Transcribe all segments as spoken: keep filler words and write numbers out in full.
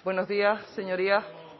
Buenos días, señorías.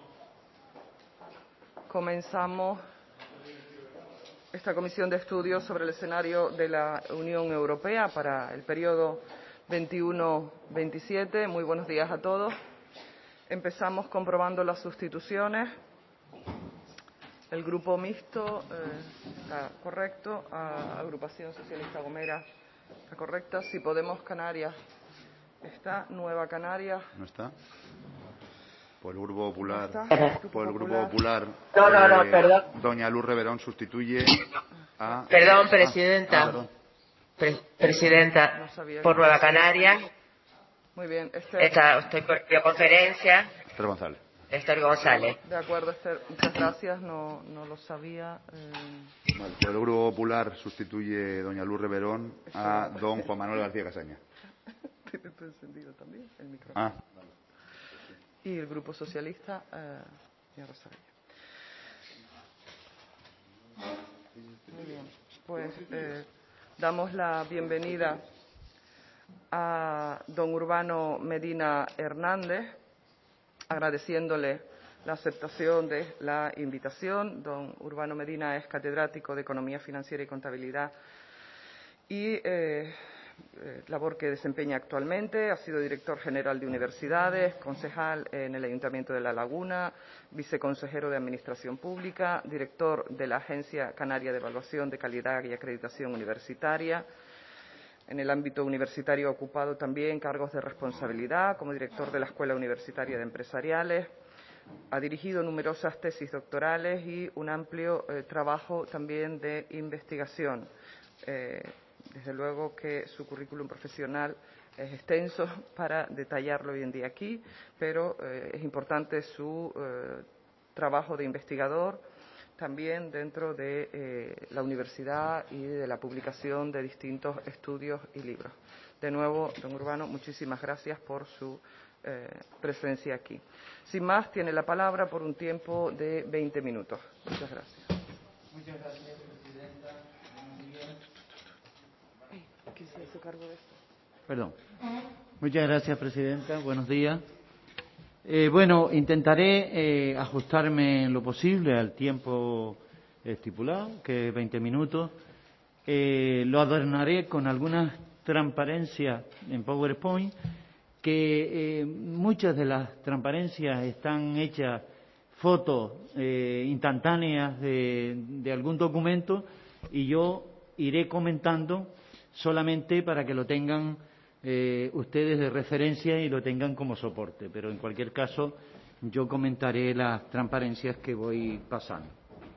Comenzamos esta comisión de estudios sobre el escenario de la Unión Europea para el periodo veintiuno veintisiete. Muy buenos días a todos. Empezamos comprobando las sustituciones. El grupo mixto eh, está correcto. A Agrupación Socialista Gomera está correcta. Si Podemos Canarias está. Nueva Canarias. ¿No está? Por el Grupo Popular. ¿No Por el Grupo Popular. No, no, no, eh, perdón. Doña Luz Reverón sustituye a. Perdón, presidenta. Ah, perdón. Pre presidenta, No sabía por que- Nueva Canarias. Muy bien. Esther. Esta, estoy por videoconferencia. Esther González. Esther González. De acuerdo, Esther. Muchas gracias. No, no lo sabía. Eh, Vale, por el Grupo Popular sustituye Doña Luz Reverón a don Juan Manuel García Casaña. Tiene todo encendido también el micrófono. Ah, Y el Grupo Socialista, eh, señora Rosales. Muy bien, pues eh, damos la bienvenida a don Urbano Medina Hernández, agradeciéndole la aceptación de la invitación. Don Urbano Medina es catedrático de Economía Financiera y Contabilidad y eh, eh, labor que desempeña actualmente. Ha sido director general de universidades, concejal en el Ayuntamiento de La Laguna, viceconsejero de Administración Pública, director de la Agencia Canaria de Evaluación de Calidad y Acreditación Universitaria. En el ámbito universitario ha ocupado también cargos de responsabilidad como director de la Escuela Universitaria de Empresariales. Ha dirigido numerosas tesis doctorales y un amplio eh, trabajo también de investigación. Eh, desde luego que su currículum profesional es extenso para detallarlo hoy en día aquí, pero eh, es importante su eh, trabajo de investigador también dentro de eh, la universidad y de la publicación de distintos estudios y libros. De nuevo, don Urbano, muchísimas gracias por su eh, presencia aquí. Sin más, tiene la palabra por un tiempo de veinte minutos. Muchas gracias. Muchas gracias, presidenta. Buenos días. ¿Quién se hace cargo de esto? Perdón. Muchas gracias, presidenta. Buenos días. Eh, bueno, intentaré eh, ajustarme en lo posible al tiempo estipulado, que es veinte minutos. Eh, lo adornaré con algunas transparencias en PowerPoint, que eh, muchas de las transparencias están hechas fotos eh, instantáneas de, de algún documento y yo iré comentando solamente para que lo tengan eh, ustedes de referencia y lo tengan como soporte, pero en cualquier caso yo comentaré las transparencias que voy pasando.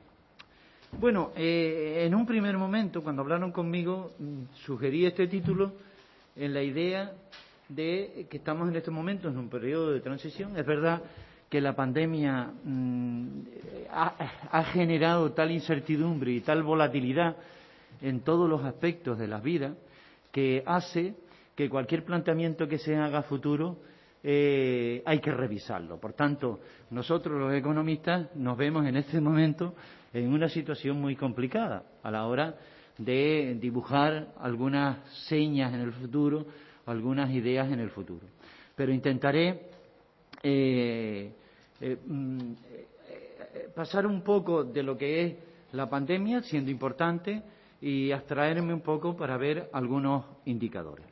Bueno, eh, en un primer momento, cuando hablaron conmigo, sugerí este título en la idea de que estamos en este momento en un periodo de transición. Es verdad que la pandemia mmm, ha, ha generado tal incertidumbre y tal volatilidad en todos los aspectos de la vida que hace que cualquier planteamiento que se haga a futuro eh, hay que revisarlo. Por tanto, nosotros los economistas nos vemos en este momento en una situación muy complicada a la hora de dibujar algunas señas en el futuro, algunas ideas en el futuro. Pero intentaré eh, eh, eh, pasar un poco de lo que es la pandemia, siendo importante, y abstraerme un poco para ver algunos indicadores.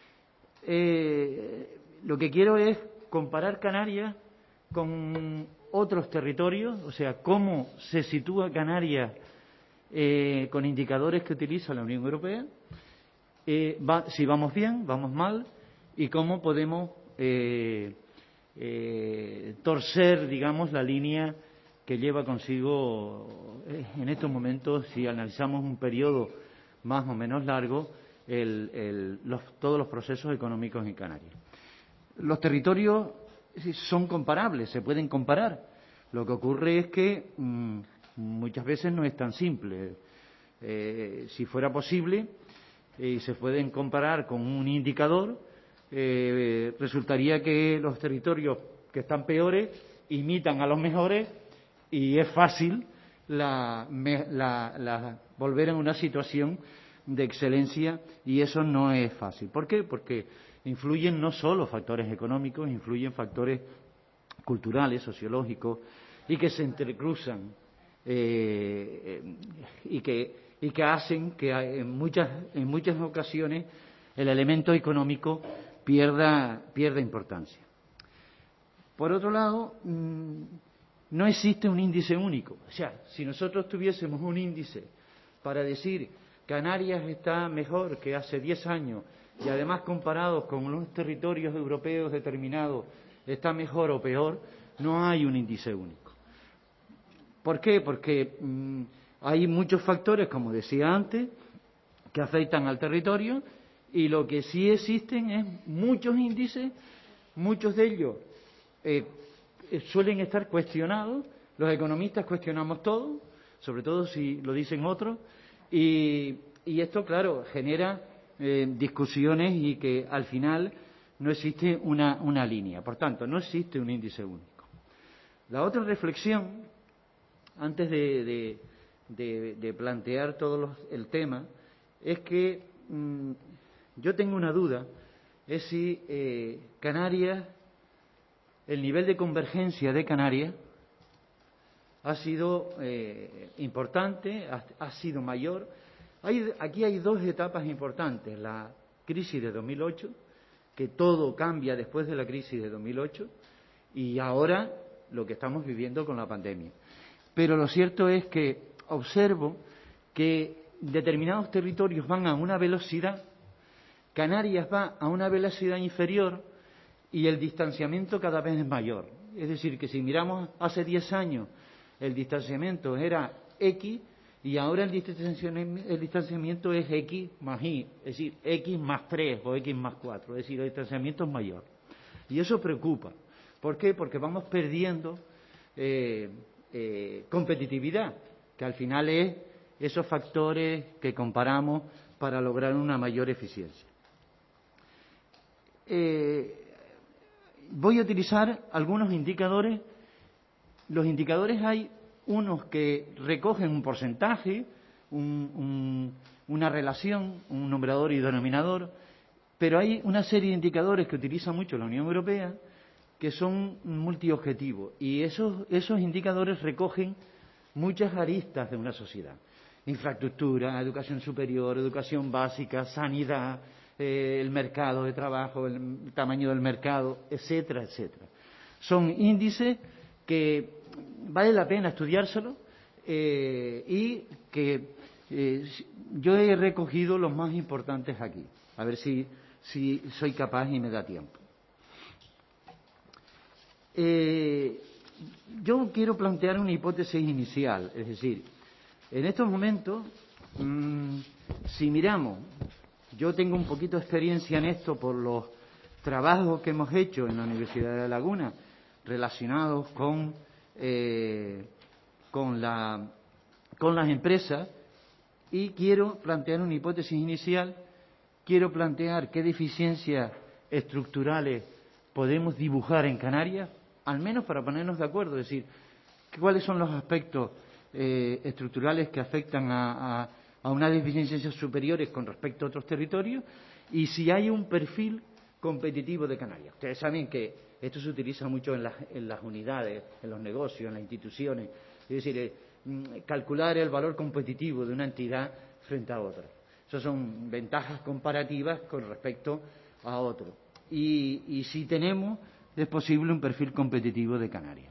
Eh, lo que quiero es comparar Canarias con otros territorios, o sea, cómo se sitúa Canarias eh, con indicadores que utiliza la Unión Europea, eh, va, si vamos bien, vamos mal, y cómo podemos eh, eh, torcer, digamos, la línea que lleva consigo eh, en estos momentos, si analizamos un periodo más o menos largo, el, el, los, todos los procesos económicos en Canarias. Los territorios son comparables, se pueden comparar. Lo que ocurre es que mmm, muchas veces no es tan simple. Eh, si fuera posible, eh, se pueden comparar con un indicador, eh, resultaría que los territorios que están peores imitan a los mejores y es fácil la, la, la, volver a una situación de excelencia, y eso no es fácil. ¿Por qué? Porque influyen no solo factores económicos, influyen factores culturales, sociológicos, y que se entrecruzan eh, y, que, y que hacen que en muchas, en muchas ocasiones el elemento económico pierda, pierda importancia. Por otro lado, no existe un índice único. O sea, si nosotros tuviésemos un índice para decir Canarias está mejor que hace diez años y además comparados con los territorios europeos determinados está mejor o peor, no hay un índice único. ¿Por qué? Porque mmm, hay muchos factores, como decía antes, que afectan al territorio, y lo que sí existen es muchos índices, muchos de ellos eh, suelen estar cuestionados. Los economistas cuestionamos todo, sobre todo si lo dicen otros, y, y esto, claro, genera eh, discusiones y que al final no existe una, una línea. Por tanto, no existe un índice único. La otra reflexión, antes de, de, de, de plantear todo los, el tema, es que mmm, yo tengo una duda, es si eh, Canarias, el nivel de convergencia de Canarias ha sido eh, importante, ha, ha sido mayor. Hay, aquí hay dos etapas importantes: la crisis de dos mil ocho, que todo cambia después de la crisis de dos mil ocho, y ahora lo que estamos viviendo con la pandemia. Pero lo cierto es que observo que determinados territorios van a una velocidad, Canarias va a una velocidad inferior y el distanciamiento cada vez es mayor. Es decir, que si miramos hace diez años, el distanciamiento era X y ahora el distanciamiento, el distanciamiento es X más Y, es decir, X más tres o X más cuatro, es decir, el distanciamiento es mayor. Y eso preocupa. ¿Por qué? Porque vamos perdiendo eh, eh, competitividad, que al final es esos factores que comparamos para lograr una mayor eficiencia. Eh, voy a utilizar algunos indicadores. Los indicadores, hay unos que recogen un porcentaje, un, un, una relación, un numerador y denominador, pero hay una serie de indicadores que utiliza mucho la Unión Europea que son multiobjetivos, y esos, esos indicadores recogen muchas aristas de una sociedad: infraestructura, educación superior, educación básica, sanidad, eh, el mercado de trabajo, el tamaño del mercado, etcétera, etcétera. Son índices que vale la pena estudiárselo eh, y que eh, yo he recogido los más importantes aquí. A ver si, si soy capaz y me da tiempo. Eh, yo quiero plantear una hipótesis inicial, es decir, en estos momentos, mmm, si miramos, yo tengo un poquito de experiencia en esto por los trabajos que hemos hecho en la Universidad de La Laguna relacionados con, eh, con, la, con las empresas, y quiero plantear una hipótesis inicial, quiero plantear qué deficiencias estructurales podemos dibujar en Canarias, al menos para ponernos de acuerdo, es decir, cuáles son los aspectos eh, estructurales que afectan a, a, a unas deficiencias superiores con respecto a otros territorios, y si hay un perfil competitivo de Canarias. Ustedes saben que esto se utiliza mucho en las, en las unidades, en los negocios, en las instituciones, es decir, eh, calcular el valor competitivo de una entidad frente a otra. Esas son ventajas comparativas con respecto a otro. Y, y si tenemos, es posible un perfil competitivo de Canarias.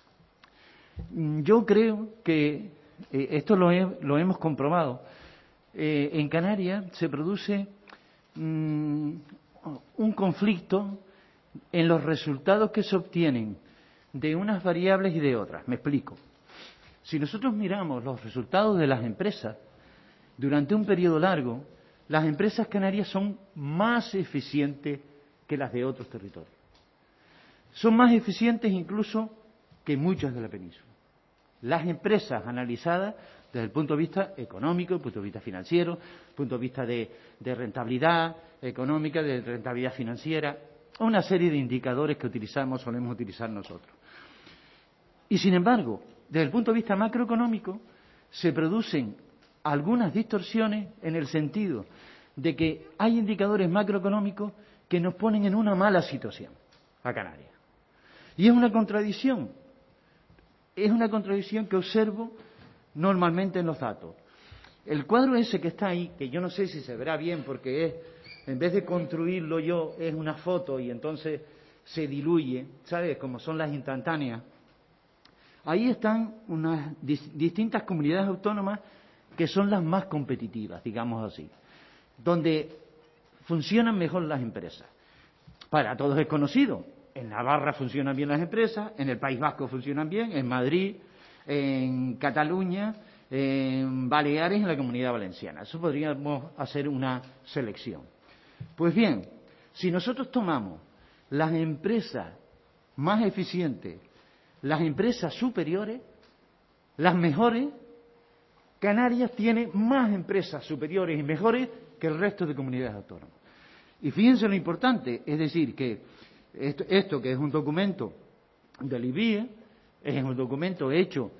Yo creo que eh, esto lo, he, lo hemos comprobado. Eh, en Canarias se produce mmm, un conflicto en los resultados que se obtienen de unas variables y de otras. Me explico. Si nosotros miramos los resultados de las empresas durante un periodo largo, las empresas canarias son más eficientes que las de otros territorios. Son más eficientes incluso que muchas de la península. Las empresas analizadas desde el punto de vista económico, desde el punto de vista financiero, desde el punto de vista de, de rentabilidad económica, de rentabilidad financiera, una serie de indicadores que utilizamos, solemos utilizar nosotros. Y sin embargo, desde el punto de vista macroeconómico, se producen algunas distorsiones en el sentido de que hay indicadores macroeconómicos que nos ponen en una mala situación a Canarias. Y es una contradicción, es una contradicción que observo normalmente en los datos. El cuadro ese que está ahí, que yo no sé si se verá bien porque es, en vez de construirlo yo, es una foto y entonces se diluye, ¿sabes? Como son las instantáneas. Ahí están unas dis- distintas comunidades autónomas que son las más competitivas, digamos así, donde funcionan mejor las empresas. Para todos es conocido, en Navarra funcionan bien las empresas, en el País Vasco funcionan bien, en Madrid, en Cataluña, en Baleares y en la Comunidad Valenciana. Eso podríamos hacer una selección. Pues bien, si nosotros tomamos las empresas más eficientes, las empresas superiores, las mejores, Canarias tiene más empresas superiores y mejores que el resto de comunidades autónomas. Y fíjense lo importante, es decir, que esto, esto que es un documento del I B I E, es un documento hecho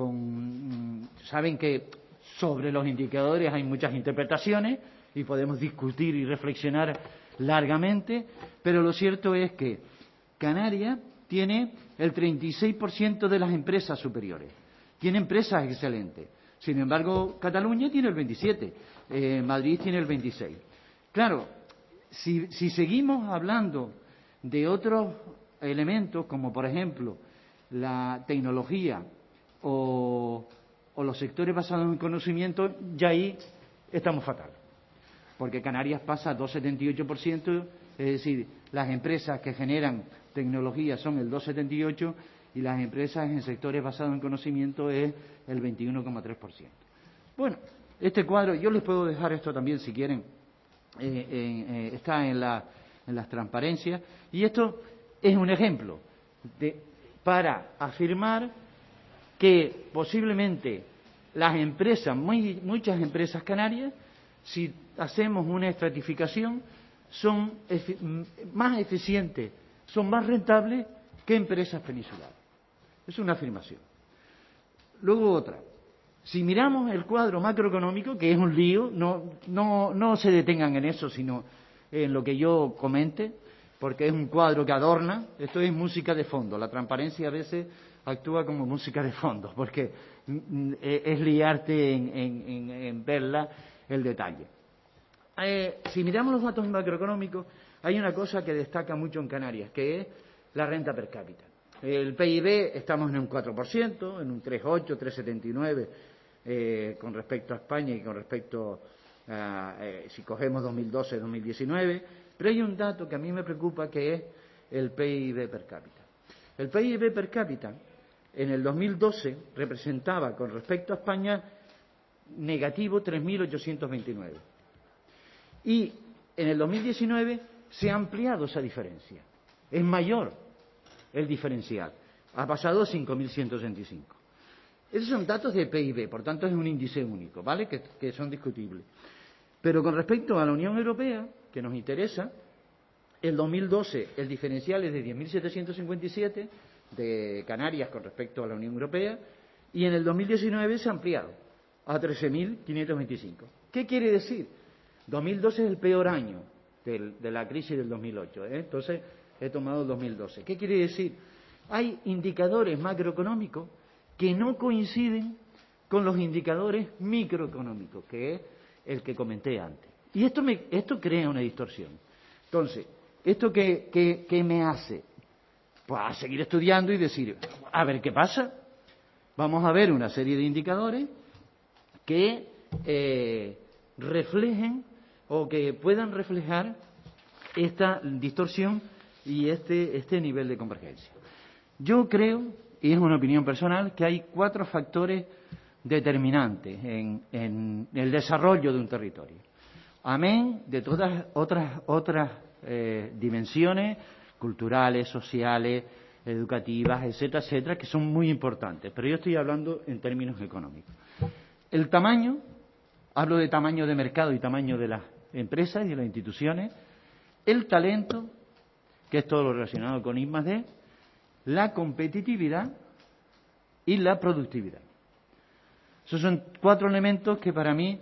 con... Saben que sobre los indicadores hay muchas interpretaciones y podemos discutir y reflexionar largamente, pero lo cierto es que Canarias tiene el treinta y seis por ciento de las empresas superiores, tiene empresas excelentes. Sin embargo, Cataluña tiene el veintisiete, eh, Madrid tiene el veintiséis. Claro, si, si seguimos hablando de otros elementos, como por ejemplo la tecnología o, o los sectores basados en conocimiento, ya ahí estamos fatal. Porque Canarias pasa dos coma setenta y ocho por ciento, es decir, las empresas que generan tecnología son el dos coma setenta y ocho por ciento y las empresas en sectores basados en conocimiento es el veintiuno coma tres por ciento. Bueno, este cuadro, yo les puedo dejar esto también si quieren, eh, eh, está en, la, en las transparencias, y esto es un ejemplo de, para afirmar que posiblemente las empresas, muy, muchas empresas canarias, si hacemos una estratificación, son efi más eficientes, son más rentables que empresas peninsulares. Es una afirmación. Luego otra. Si miramos el cuadro macroeconómico, que es un lío, no, no, no se detengan en eso, sino en lo que yo comente, porque es un cuadro que adorna. Esto es música de fondo. La transparencia a veces actúa como música de fondo, porque es liarte en, en, en, en verla el detalle. Eh, si miramos los datos macroeconómicos, hay una cosa que destaca mucho en Canarias, que es la renta per cápita. El P I B estamos en un cuatro por ciento, en un tres coma ocho, tres coma setenta y nueve eh, con respecto a España y con respecto a, eh, si cogemos dos mil doce dos mil diecinueve, pero hay un dato que a mí me preocupa, que es el P I B per cápita. El P I B per cápita en el dos mil doce representaba con respecto a España negativo tres mil ochocientos veintinueve y en el dos mil diecinueve se ha ampliado esa diferencia, es mayor el diferencial, ha pasado a cinco mil ciento sesenta y cinco. Esos son datos de P I B, por tanto es un índice único, ¿vale? Que, que son discutibles. Pero con respecto a la Unión Europea, que nos interesa, el dos mil doce el diferencial es de diez mil setecientos cincuenta y siete de Canarias con respecto a la Unión Europea, y en el dos mil diecinueve se ha ampliado a trece mil quinientos veinticinco. ¿Qué quiere decir? dos mil doce es el peor año del, de la crisis del dos mil ocho, ¿eh? Entonces he tomado el dos mil doce. ¿Qué quiere decir? Hay indicadores macroeconómicos que no coinciden con los indicadores microeconómicos, que es el que comenté antes. Y esto, me, esto crea una distorsión. Entonces, ¿esto qué, qué, qué me hace? Pues a seguir estudiando y decir, a ver qué pasa. Vamos a ver una serie de indicadores que eh, reflejen o que puedan reflejar esta distorsión y este, este nivel de convergencia. Yo creo, y es una opinión personal, que hay cuatro factores determinantes en, en el desarrollo de un territorio. Amén de todas otras, otras eh, dimensiones culturales, sociales, educativas, etcétera, etcétera, que son muy importantes. Pero yo estoy hablando en términos económicos. El tamaño, hablo de tamaño de mercado y tamaño de las empresas y de las instituciones. El talento, que es todo lo relacionado con I más D, la competitividad y la productividad. Esos son cuatro elementos que para mí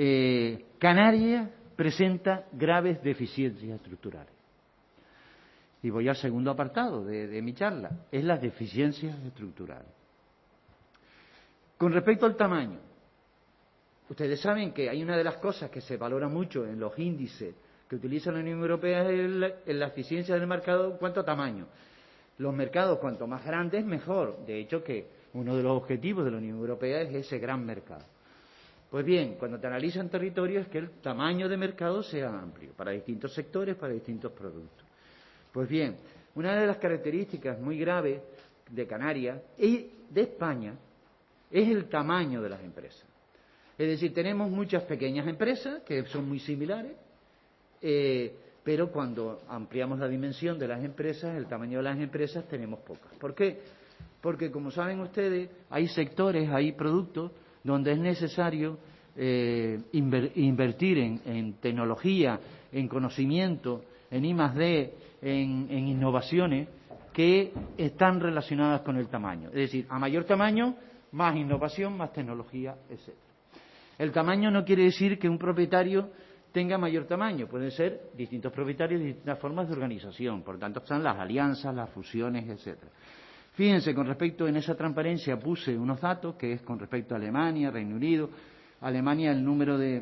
eh, Canarias presenta graves deficiencias estructurales. Y voy al segundo apartado de, de mi charla, es las deficiencias estructurales. Con respecto al tamaño, ustedes saben que hay una de las cosas que se valora mucho en los índices que utiliza la Unión Europea es el, el, la eficiencia del mercado en cuanto a tamaño. Los mercados, cuanto más grandes, mejor. De hecho, que uno de los objetivos de la Unión Europea es ese gran mercado. Pues bien, cuando te analizan territorios, es que el tamaño de mercado sea amplio, para distintos sectores, para distintos productos. Pues bien, una de las características muy graves de Canarias y de España es el tamaño de las empresas. Es decir, tenemos muchas pequeñas empresas que son muy similares, eh, pero cuando ampliamos la dimensión de las empresas, el tamaño de las empresas, tenemos pocas. ¿Por qué? Porque, como saben ustedes, hay sectores, hay productos donde es necesario eh, inver, invertir en, en tecnología, en conocimiento, en I más D, en, en innovaciones que están relacionadas con el tamaño. Es decir, a mayor tamaño, más innovación, más tecnología, etcétera. El tamaño no quiere decir que un propietario tenga mayor tamaño. Pueden ser distintos propietarios y distintas formas de organización. Por tanto, están las alianzas, las fusiones, etcétera. Fíjense, con respecto en esa transparencia puse unos datos que es con respecto a Alemania, Reino Unido. Alemania, el número de,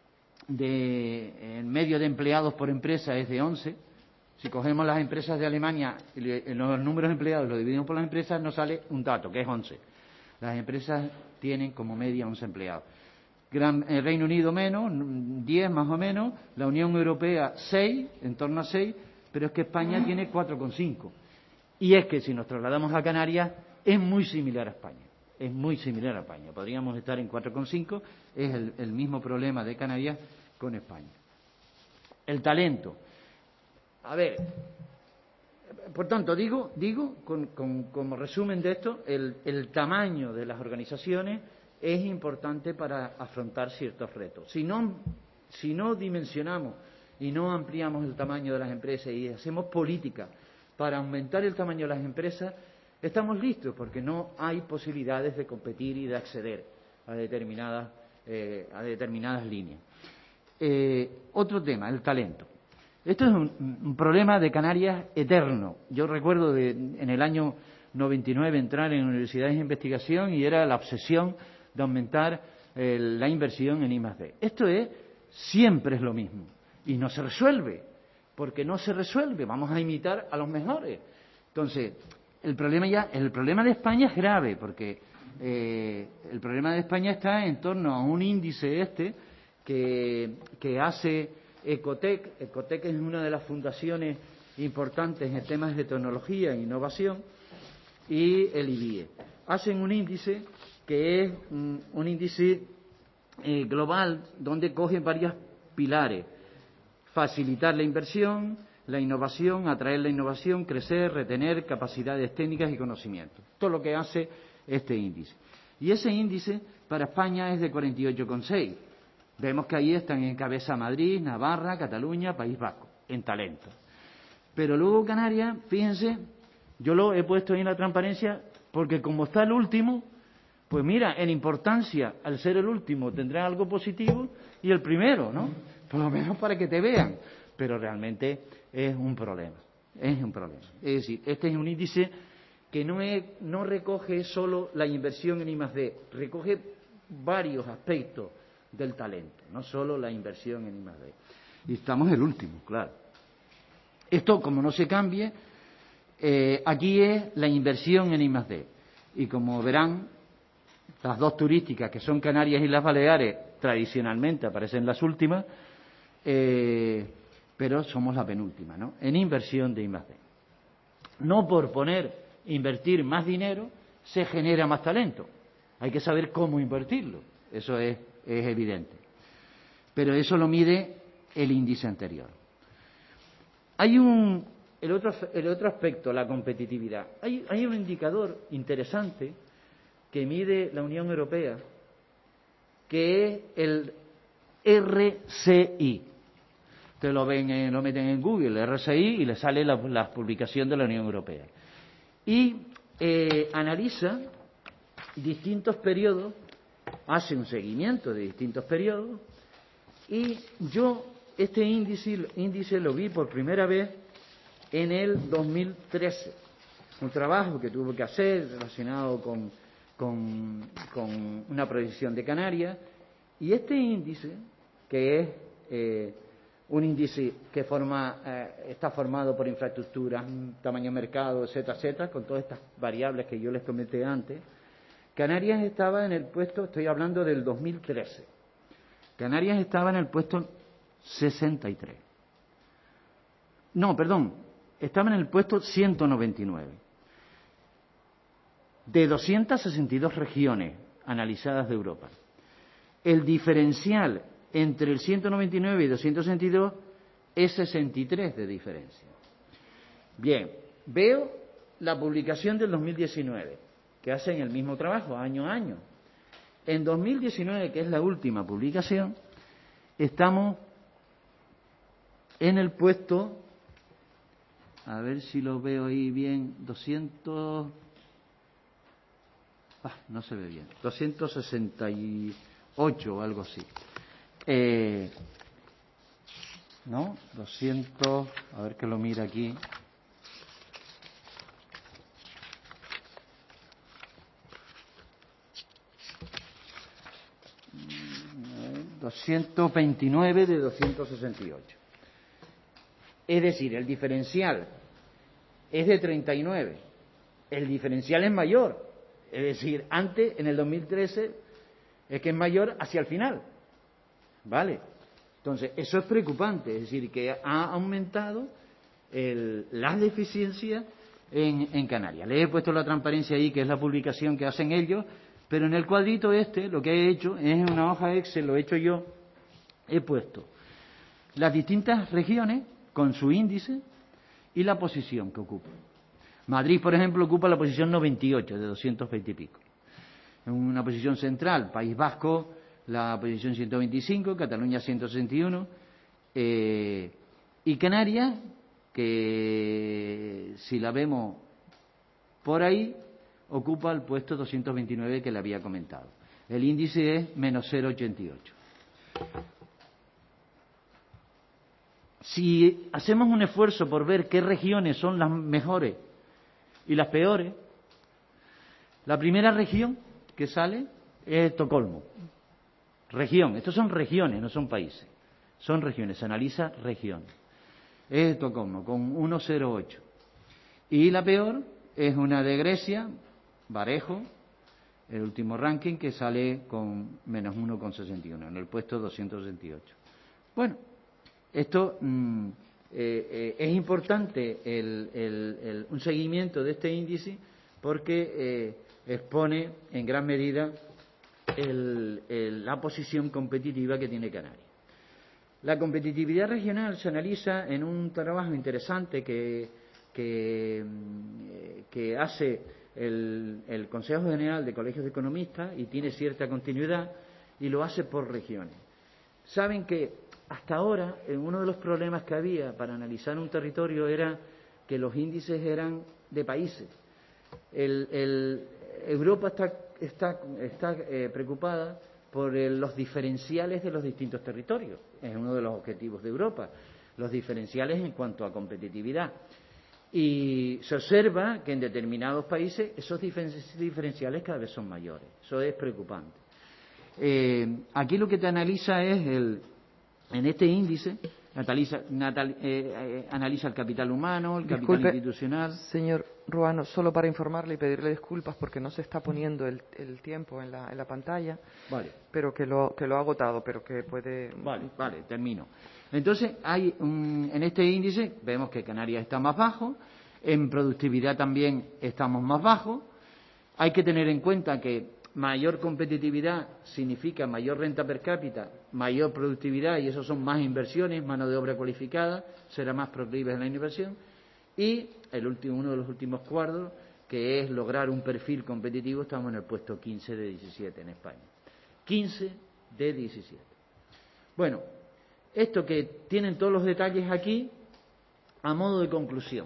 de en medio de empleados por empresa es de once. Si cogemos las empresas de Alemania, los números de empleados los dividimos por las empresas, nos sale un dato, que es once. Las empresas tienen como media once empleados. Gran, el Reino Unido menos, diez más o menos. La Unión Europea seis, en torno a seis, pero es que España tiene cuatro coma cinco. Y es que si nos trasladamos a Canarias, es muy similar a España. Es muy similar a España. Podríamos estar en cuatro coma cinco, es el, el mismo problema de Canarias con España. El talento. A ver, por tanto, digo, digo con, con, como resumen de esto, el, el tamaño de las organizaciones es importante para afrontar ciertos retos. Si no, si no dimensionamos y no ampliamos el tamaño de las empresas y hacemos política para aumentar el tamaño de las empresas, estamos listos, porque no hay posibilidades de competir y de acceder a determinadas, eh, a determinadas líneas. Eh, otro tema, el talento. Esto es un, un problema de Canarias eterno. Yo recuerdo de, en el año noventa y nueve entrar en universidades de investigación y era la obsesión de aumentar eh, la inversión en I más D. Esto es, siempre es lo mismo. Y no se resuelve, porque no se resuelve. Vamos a imitar a los mejores. Entonces, el problema ya, el problema de España es grave, porque eh, el problema de España está en torno a un índice este que, que hace Ecotec. Ecotec es una de las fundaciones importantes en temas de tecnología e innovación, y el I B I E. Hacen un índice que es un, un índice eh, global donde cogen varios pilares: facilitar la inversión, la innovación, atraer la innovación, crecer, retener capacidades técnicas y conocimientos. Todo lo que hace este índice. Y ese índice para España es de cuarenta y ocho coma seis. Vemos que ahí están en cabeza Madrid, Navarra, Cataluña, País Vasco, en talento. Pero luego Canarias, fíjense, yo lo he puesto ahí en la transparencia porque como está el último, pues mira, en importancia, al ser el último tendrá algo positivo y el primero, ¿no? Por lo menos para que te vean. Pero realmente es un problema, es un problema. Es decir, este es un índice que no, es, no recoge solo la inversión en I más D, recoge varios aspectos del talento, no solo la inversión en I más D. Y estamos el último, claro. Esto, como no se cambie, eh, aquí es la inversión en I más D. Y como verán, las dos turísticas, que son Canarias y las Baleares, tradicionalmente aparecen las últimas, eh, pero somos la penúltima, ¿no? En inversión de I más D. No por poner, invertir más dinero, se genera más talento. Hay que saber cómo invertirlo. Eso es, es evidente. Pero eso lo mide el índice anterior. Hay un, el otro, el otro aspecto, la competitividad. Hay, hay un indicador interesante que mide la Unión Europea, que es el R C I. Ustedes lo ven, eh, lo meten en Google, R C I, y le sale la, la publicación de la Unión Europea. Y eh, analiza distintos periodos, hace un seguimiento de distintos periodos, y yo este índice, índice lo vi por primera vez en el dos mil trece. Un trabajo que tuvo que hacer relacionado con, con, con una proyección de Canarias. Y este índice, que es eh, un índice que forma, eh, está formado por infraestructuras, tamaño de mercado, etcétera, etcétera, con todas estas variables que yo les comenté antes, Canarias estaba en el puesto, estoy hablando del dos mil trece, Canarias estaba en el puesto sesenta y tres. No, perdón, estaba en el puesto ciento noventa y nueve. De doscientas sesenta y dos regiones analizadas de Europa. El diferencial entre el ciento noventa y nueve y doscientos sesenta y dos es sesenta y tres de diferencia. Bien, veo la publicación del dos mil diecinueve, que hacen el mismo trabajo año a año. En dos mil diecinueve, que es la última publicación, estamos en el puesto, a ver si lo veo ahí bien, doscientos... Ah, no se ve bien, doscientos sesenta y ocho o algo así. Eh, ¿No? doscientos, a ver que lo mira aquí. doscientos veintinueve de doscientos sesenta y ocho. Es decir, el diferencial es de treinta y nueve. El diferencial es mayor. Es decir, antes, en el dos mil trece, es que es mayor hacia el final. ¿Vale? Entonces, eso es preocupante. Es decir, que ha aumentado el, las deficiencias en, en Canarias. Les he puesto la transparencia ahí, que es la publicación que hacen ellos, pero en el cuadrito este, lo que he hecho es en una hoja Excel, lo he hecho yo, he puesto las distintas regiones con su índice y la posición que ocupan. Madrid, por ejemplo, ocupa la posición noventa y ocho de doscientos veinte y pico. En una posición central, País Vasco, la posición ciento veinticinco, Cataluña ciento sesenta y uno, eh, y Canarias, que si la vemos por ahí, ocupa el puesto doscientos veintinueve que le había comentado. El índice es menos cero coma ochenta y ocho. Si hacemos un esfuerzo por ver qué regiones son las mejores y las peores, la primera región que sale es Estocolmo. Región, estos son regiones, no son países, son regiones, se analiza región. Es Estocolmo, con uno coma cero ocho. Y la peor es una de Grecia, Varejo, el último ranking, que sale con menos uno coma sesenta y uno, en el puesto doscientos sesenta y ocho. Bueno, esto mmm, eh, eh, es importante el, el, el, un seguimiento de este índice porque eh, expone en gran medida el, el, la posición competitiva que tiene Canarias. La competitividad regional se analiza en un trabajo interesante que, que, que hace el, el Consejo General de Colegios de Economistas y tiene cierta continuidad y lo hace por regiones. Saben que hasta ahora, uno de los problemas que había para analizar un territorio era que los índices eran de países. El, el, Europa está, está, está eh, preocupada por el, los diferenciales de los distintos territorios. Es uno de los objetivos de Europa, los diferenciales en cuanto a competitividad. Y se observa que en determinados países esos diferenciales cada vez son mayores. Eso es preocupante. Eh, aquí lo que te analiza es el... En este índice analiza, natal, eh, eh, analiza el capital humano, el Disculpe, capital institucional. Señor Ruano, solo para informarle y pedirle disculpas porque no se está poniendo el, el tiempo en la, en la pantalla, Vale. pero que lo, que lo ha agotado, pero que puede... Vale, vale, termino. Entonces, hay un, en este índice vemos que Canarias está más bajo, en productividad también estamos más bajos. Hay que tener en cuenta que mayor competitividad significa mayor renta per cápita, mayor productividad, y eso son más inversiones, mano de obra cualificada, será más proclive a la inversión. Y el último, uno de los últimos cuadros, que es lograr un perfil competitivo, estamos en el puesto quince de diecisiete en España. quince de diecisiete. Bueno, esto que tienen todos los detalles aquí, a modo de conclusión.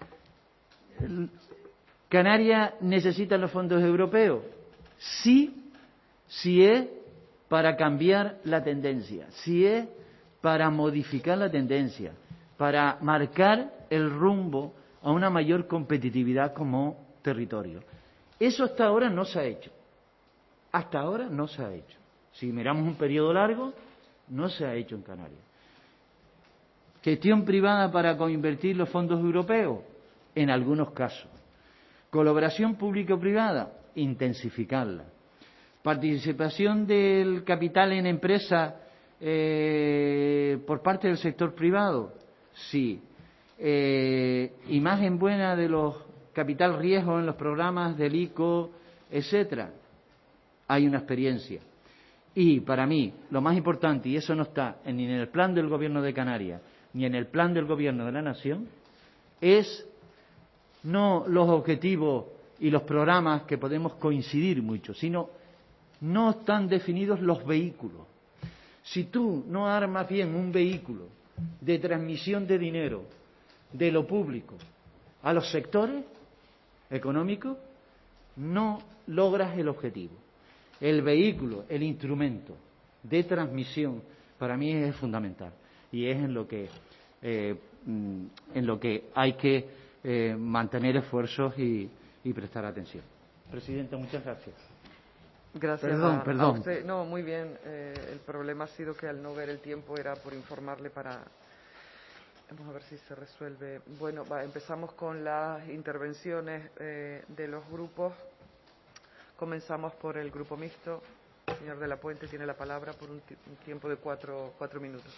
¿Canarias necesita los fondos europeos? Sí, si es para cambiar la tendencia, si es para modificar la tendencia, para marcar el rumbo a una mayor competitividad como territorio. Eso hasta ahora no se ha hecho. Hasta ahora no se ha hecho. Si miramos un periodo largo, no se ha hecho en Canarias. Gestión privada para coinvertir los fondos europeos, en algunos casos. Colaboración público-privada, intensificarla. Participación del capital en empresas eh, por parte del sector privado, sí. Eh, imagen buena de los capital riesgo en los programas del I C O, etcétera. Hay una experiencia. Y para mí, lo más importante, y eso no está ni en el plan del Gobierno de Canarias ni en el plan del Gobierno de la Nación, es no los objetivos y los programas que podemos coincidir mucho, sino no están definidos los vehículos. Si tú no armas bien un vehículo de transmisión de dinero de lo público a los sectores económicos, no logras el objetivo. El vehículo, el instrumento de transmisión, para mí es fundamental y es en lo que eh, en lo que hay que eh, mantener esfuerzos y, y prestar atención. Presidenta, muchas gracias. Gracias perdón, a, perdón. a usted. No, muy bien. Eh, el problema ha sido que al no ver el tiempo era por informarle para... Vamos a ver si se resuelve. Bueno, va, empezamos con las intervenciones eh, de los grupos. Comenzamos por el grupo mixto. El señor de la Puente tiene la palabra por un, un tiempo de cuatro, cuatro minutos.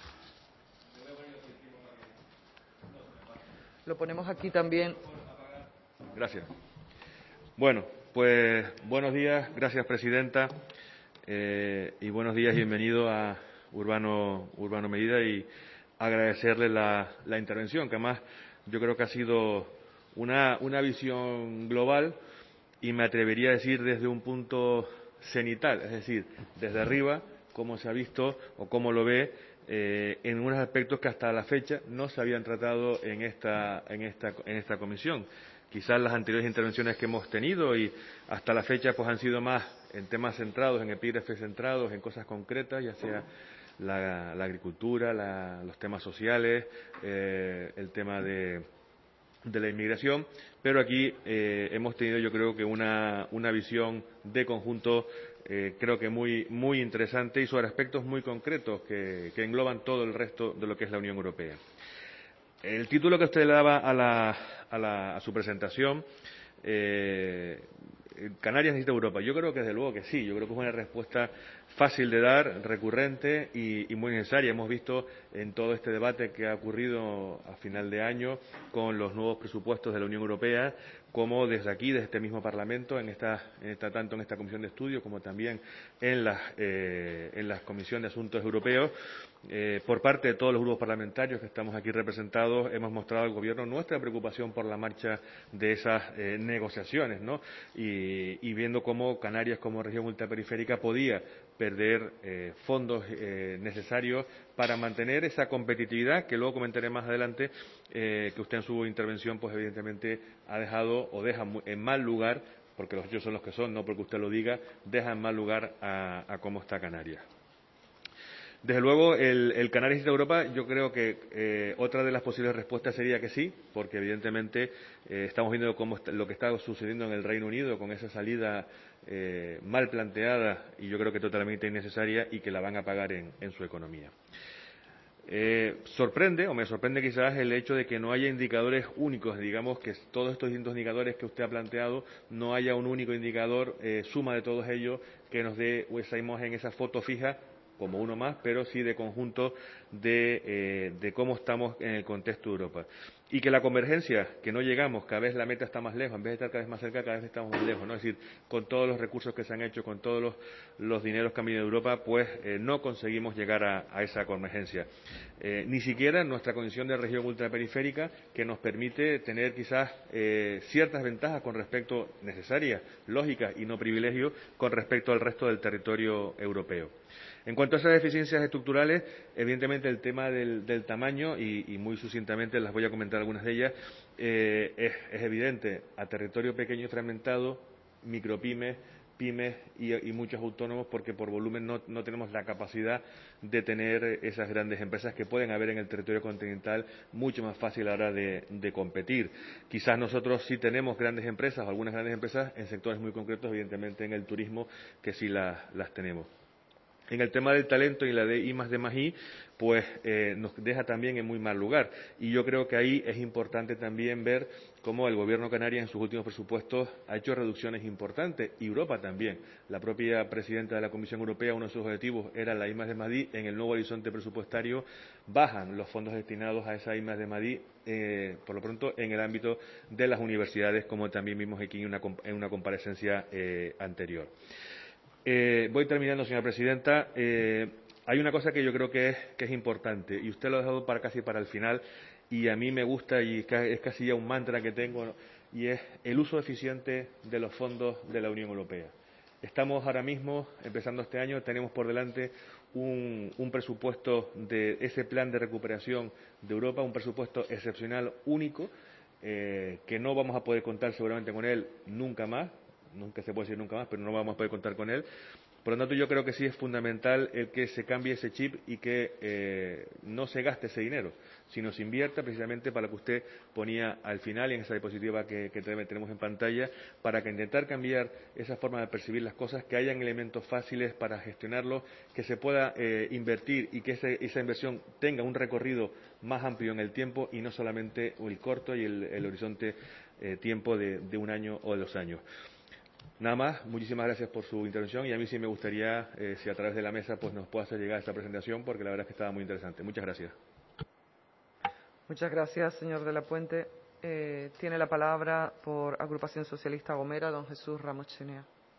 Lo ponemos aquí también. Gracias. Bueno, pues buenos días, gracias presidenta, eh, y buenos días y bienvenido a Urbano, Urbano Medida y agradecerle la, la intervención, que además yo creo que ha sido una, una visión global y me atrevería a decir desde un punto cenital, es decir, desde arriba, cómo se ha visto o cómo lo ve eh, en unos aspectos que hasta la fecha no se habían tratado en esta, en esta, en esta comisión. Quizás las anteriores intervenciones que hemos tenido y hasta la fecha pues han sido más en temas centrados, en epígrafes centrados, en cosas concretas, ya sea la, la agricultura, la, los temas sociales, eh, el tema de, de la inmigración, pero aquí eh, hemos tenido yo creo que una, una visión de conjunto eh, creo que muy, muy interesante y sobre aspectos muy concretos que, que engloban todo el resto de lo que es la Unión Europea. El título que usted le daba a, la, a, la, a su presentación, eh, Canarias necesita Europa. Yo creo que desde luego que sí. Yo creo que es una respuesta fácil de dar, recurrente y, y muy necesaria. Hemos visto en todo este debate que ha ocurrido a final de año con los nuevos presupuestos de la Unión Europea, como desde aquí, desde este mismo Parlamento, en esta, en esta, tanto en esta comisión de estudio como también en las, eh, en las comisiones de asuntos europeos, eh, por parte de todos los grupos parlamentarios que estamos aquí representados, hemos mostrado al Gobierno nuestra preocupación por la marcha de esas eh, negociaciones, ¿no? Y, y viendo cómo Canarias, como región ultraperiférica, podía perder eh, fondos eh, necesarios para mantener esa competitividad que luego comentaré más adelante, eh, que usted en su intervención pues evidentemente ha dejado o deja en mal lugar, porque los hechos son los que son, no porque usted lo diga, deja en mal lugar a, a cómo está Canarias. Desde luego, el, el Canarias de Europa, yo creo que eh, otra de las posibles respuestas sería que sí, porque evidentemente eh, estamos viendo cómo está, lo que está sucediendo en el Reino Unido con esa salida eh, mal planteada y yo creo que totalmente innecesaria y que la van a pagar en, en su economía. Eh, sorprende, o me sorprende quizás, el hecho de que no haya indicadores únicos, digamos que todos estos distintos indicadores que usted ha planteado, no haya un único indicador, eh, suma de todos ellos, que nos dé esa imagen, esa foto fija, como uno más, pero sí de conjunto de, eh, de cómo estamos en el contexto de Europa. Y que la convergencia, que no llegamos, cada vez la meta está más lejos, en vez de estar cada vez más cerca, cada vez estamos más lejos, ¿no? Es decir, con todos los recursos que se han hecho, con todos los, los dineros que han venido de Europa, pues eh, no conseguimos llegar a, a esa convergencia. Eh, ni siquiera en nuestra condición de región ultraperiférica, que nos permite tener quizás eh, ciertas ventajas con respecto, necesarias, lógicas y no privilegios, con respecto al resto del territorio europeo. En cuanto a esas deficiencias estructurales, evidentemente el tema del, del tamaño, y, y muy sucintamente las voy a comentar algunas de ellas, eh, es, es evidente, a territorio pequeño y fragmentado, micropymes, pymes y, y muchos autónomos, porque por volumen no, no tenemos la capacidad de tener esas grandes empresas que pueden haber en el territorio continental, mucho más fácil a la hora de, de competir. Quizás nosotros sí tenemos grandes empresas, o algunas grandes empresas en sectores muy concretos, evidentemente en el turismo, que sí las, las tenemos. En el tema del talento y la de I más D más I, pues eh, nos deja también en muy mal lugar. Y yo creo que ahí es importante también ver cómo el Gobierno canario en sus últimos presupuestos ha hecho reducciones importantes, y Europa también. La propia presidenta de la Comisión Europea, uno de sus objetivos era la I más D más I. En el nuevo horizonte presupuestario bajan los fondos destinados a esa I más D más I, eh, por lo pronto en el ámbito de las universidades, como también vimos aquí en una, en una comparecencia eh, anterior. Eh, voy terminando, señora presidenta. Eh, hay una cosa que yo creo que es, que es importante, y usted lo ha dejado para casi para el final, y a mí me gusta, y es casi ya un mantra que tengo, ¿no? Y es el uso eficiente de los fondos de la Unión Europea. Estamos ahora mismo, empezando este año, tenemos por delante un, un presupuesto de ese plan de recuperación de Europa, un presupuesto excepcional, único, eh, que no vamos a poder contar seguramente con él nunca más. Nunca se puede decir nunca más, pero no vamos a poder contar con él. Por lo tanto, yo creo que sí es fundamental el que se cambie ese chip y que eh, no se gaste ese dinero, sino se invierta precisamente para lo que usted ponía al final y en esa diapositiva que, que tenemos en pantalla, para que intentar cambiar esa forma de percibir las cosas, que hayan elementos fáciles para gestionarlo, que se pueda eh, invertir y que ese, esa inversión tenga un recorrido más amplio en el tiempo y no solamente el corto y el, el horizonte eh, tiempo de, de un año o de dos años. Nada más, muchísimas gracias por su intervención, y a mí sí me gustaría, eh, si a través de la mesa pues nos puede hacer llegar esta presentación, porque la verdad es que estaba muy interesante. Muchas gracias. Muchas gracias, señor de la Puente. Eh, tiene la palabra por Agrupación Socialista Gomera, don Jesús Ramos Chenea.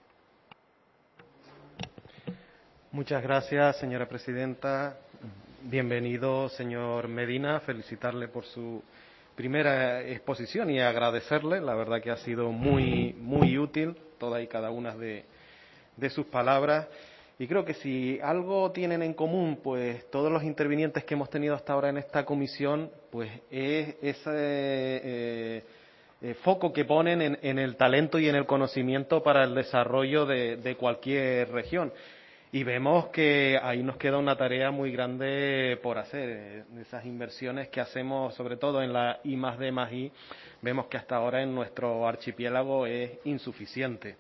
Muchas gracias, señora presidenta. Bienvenido, señor Medina. Felicitarle por su primera exposición y agradecerle. La verdad que ha sido muy, muy útil todas y cada una de, de sus palabras. Y creo que si algo tienen en común, pues todos los intervinientes que hemos tenido hasta ahora en esta comisión, pues es ese eh, eh, foco que ponen en, en el talento y en el conocimiento para el desarrollo de, de cualquier región. Y vemos que ahí nos queda una tarea muy grande por hacer. Esas inversiones que hacemos, sobre todo en la I más D más I, vemos que hasta ahora en nuestro archipiélago es insuficiente.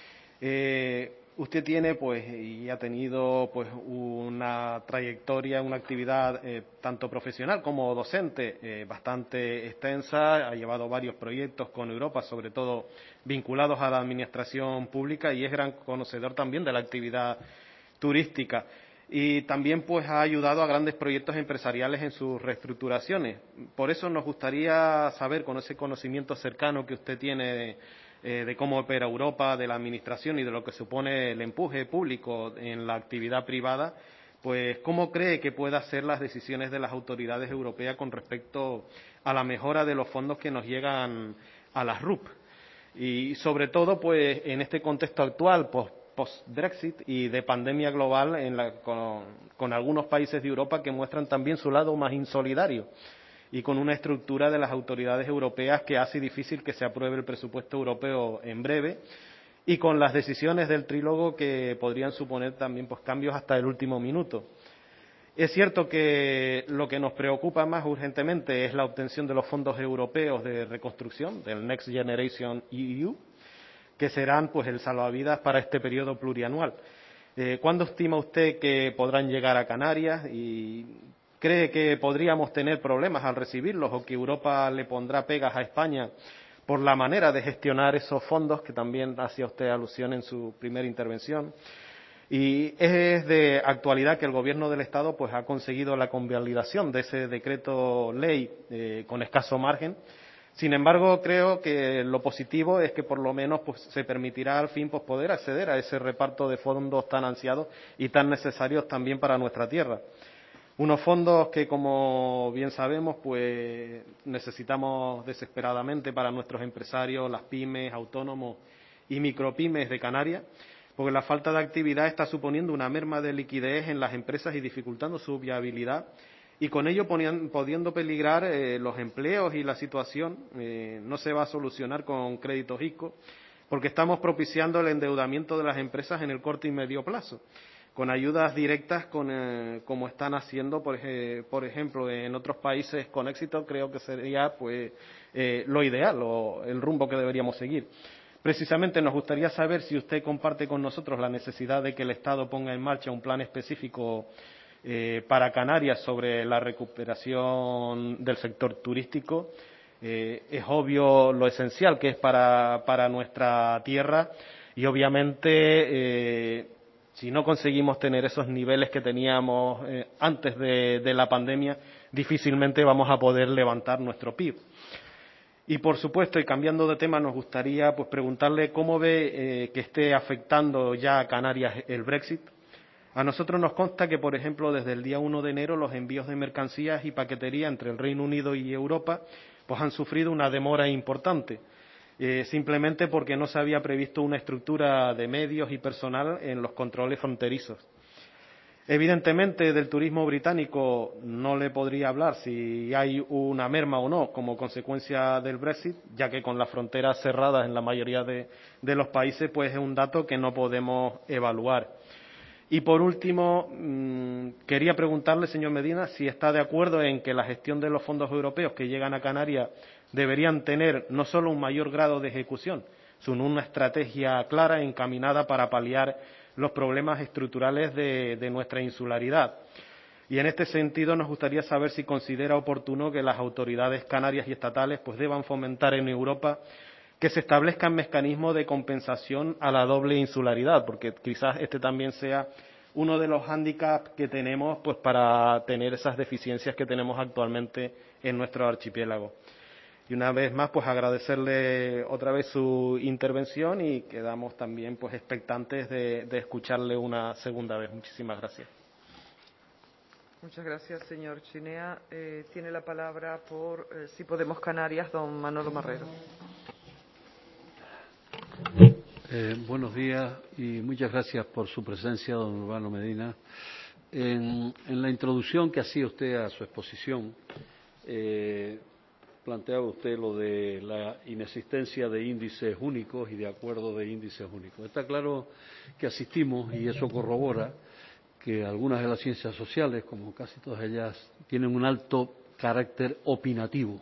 Eh, usted tiene, pues, y ha tenido, pues, una trayectoria, una actividad eh, tanto profesional como docente eh, bastante extensa. Ha llevado varios proyectos con Europa, sobre todo vinculados a la administración pública, y es gran conocedor también de la actividad turística, y también pues ha ayudado a grandes proyectos empresariales en sus reestructuraciones. Por eso nos gustaría saber, con ese conocimiento cercano que usted tiene de, eh, de cómo opera Europa, de la administración y de lo que supone el empuje público en la actividad privada, pues cómo cree que puedan ser las decisiones de las autoridades europeas con respecto a la mejora de los fondos que nos llegan a las R U P. Y sobre todo pues en este contexto actual, pues post-Brexit y de pandemia global en la, con, con algunos países de Europa que muestran también su lado más insolidario, y con una estructura de las autoridades europeas que hace difícil que se apruebe el presupuesto europeo en breve, y con las decisiones del trílogo que podrían suponer también pues cambios hasta el último minuto. Es cierto que lo que nos preocupa más urgentemente es la obtención de los fondos europeos de reconstrucción, del Next Generation E U, que serán pues el salvavidas para este periodo plurianual. Eh, ¿Cuándo estima usted que podrán llegar a Canarias? ¿Y cree que podríamos tener problemas al recibirlos, o que Europa le pondrá pegas a España por la manera de gestionar esos fondos, que también hacía usted alusión en su primera intervención? Y es de actualidad que el Gobierno del Estado pues ha conseguido la convalidación de ese decreto ley eh, con escaso margen. Sin embargo, creo que lo positivo es que por lo menos pues, se permitirá al fin pues, poder acceder a ese reparto de fondos tan ansiados y tan necesarios también para nuestra tierra. Unos fondos que, como bien sabemos, pues necesitamos desesperadamente para nuestros empresarios, las pymes, autónomos y micropymes de Canarias, porque la falta de actividad está suponiendo una merma de liquidez en las empresas y dificultando su viabilidad, y con ello poniendo, pudiendo peligrar eh, los empleos, y la situación eh, no se va a solucionar con créditos ICO, porque estamos propiciando el endeudamiento de las empresas en el corto y medio plazo, con ayudas directas con, eh, como están haciendo, por, ej por ejemplo, en otros países con éxito. Creo que sería pues eh, lo ideal o el rumbo que deberíamos seguir. Precisamente nos gustaría saber si usted comparte con nosotros la necesidad de que el Estado ponga en marcha un plan específico eh, para Canarias sobre la recuperación del sector turístico. Eh, es obvio lo esencial que es para, para nuestra tierra y obviamente eh, si no conseguimos tener esos niveles que teníamos eh, antes de, de la pandemia, difícilmente vamos a poder levantar nuestro P I B. Y por supuesto, y cambiando de tema, nos gustaría pues preguntarle cómo ve eh, que esté afectando ya a Canarias el Brexit. A nosotros nos consta que, por ejemplo, desde el día uno de enero los envíos de mercancías y paquetería entre el Reino Unido y Europa pues han sufrido una demora importante, eh, simplemente porque no se había previsto una estructura de medios y personal en los controles fronterizos. Evidentemente, del turismo británico no le podría hablar si hay una merma o no como consecuencia del Brexit, ya que con las fronteras cerradas en la mayoría de, de los países, pues es un dato que no podemos evaluar. Y por último, mmm, quería preguntarle, señor Medina, si está de acuerdo en que la gestión de los fondos europeos que llegan a Canarias deberían tener no solo un mayor grado de ejecución, sino una estrategia clara encaminada para paliar los problemas estructurales de, de nuestra insularidad. Y en este sentido nos gustaría saber si considera oportuno que las autoridades canarias y estatales pues deban fomentar en Europa que se establezcan mecanismos de compensación a la doble insularidad, porque quizás este también sea uno de los hándicaps que tenemos pues para tener esas deficiencias que tenemos actualmente en nuestro archipiélago. Y una vez más, pues agradecerle otra vez su intervención y quedamos también pues expectantes de, de escucharle una segunda vez. Muchísimas gracias. Muchas gracias, señor Chinea. Eh, tiene la palabra por eh, Si Podemos Canarias, don Manolo Marrero. Eh, buenos días y muchas gracias por su presencia, don Urbano Medina. En, en la introducción que hacía usted a su exposición, eh, planteaba usted lo de la inexistencia de índices únicos y de acuerdos de índices únicos. Está claro que asistimos, y eso corrobora, que algunas de las ciencias sociales, como casi todas ellas, tienen un alto carácter opinativo.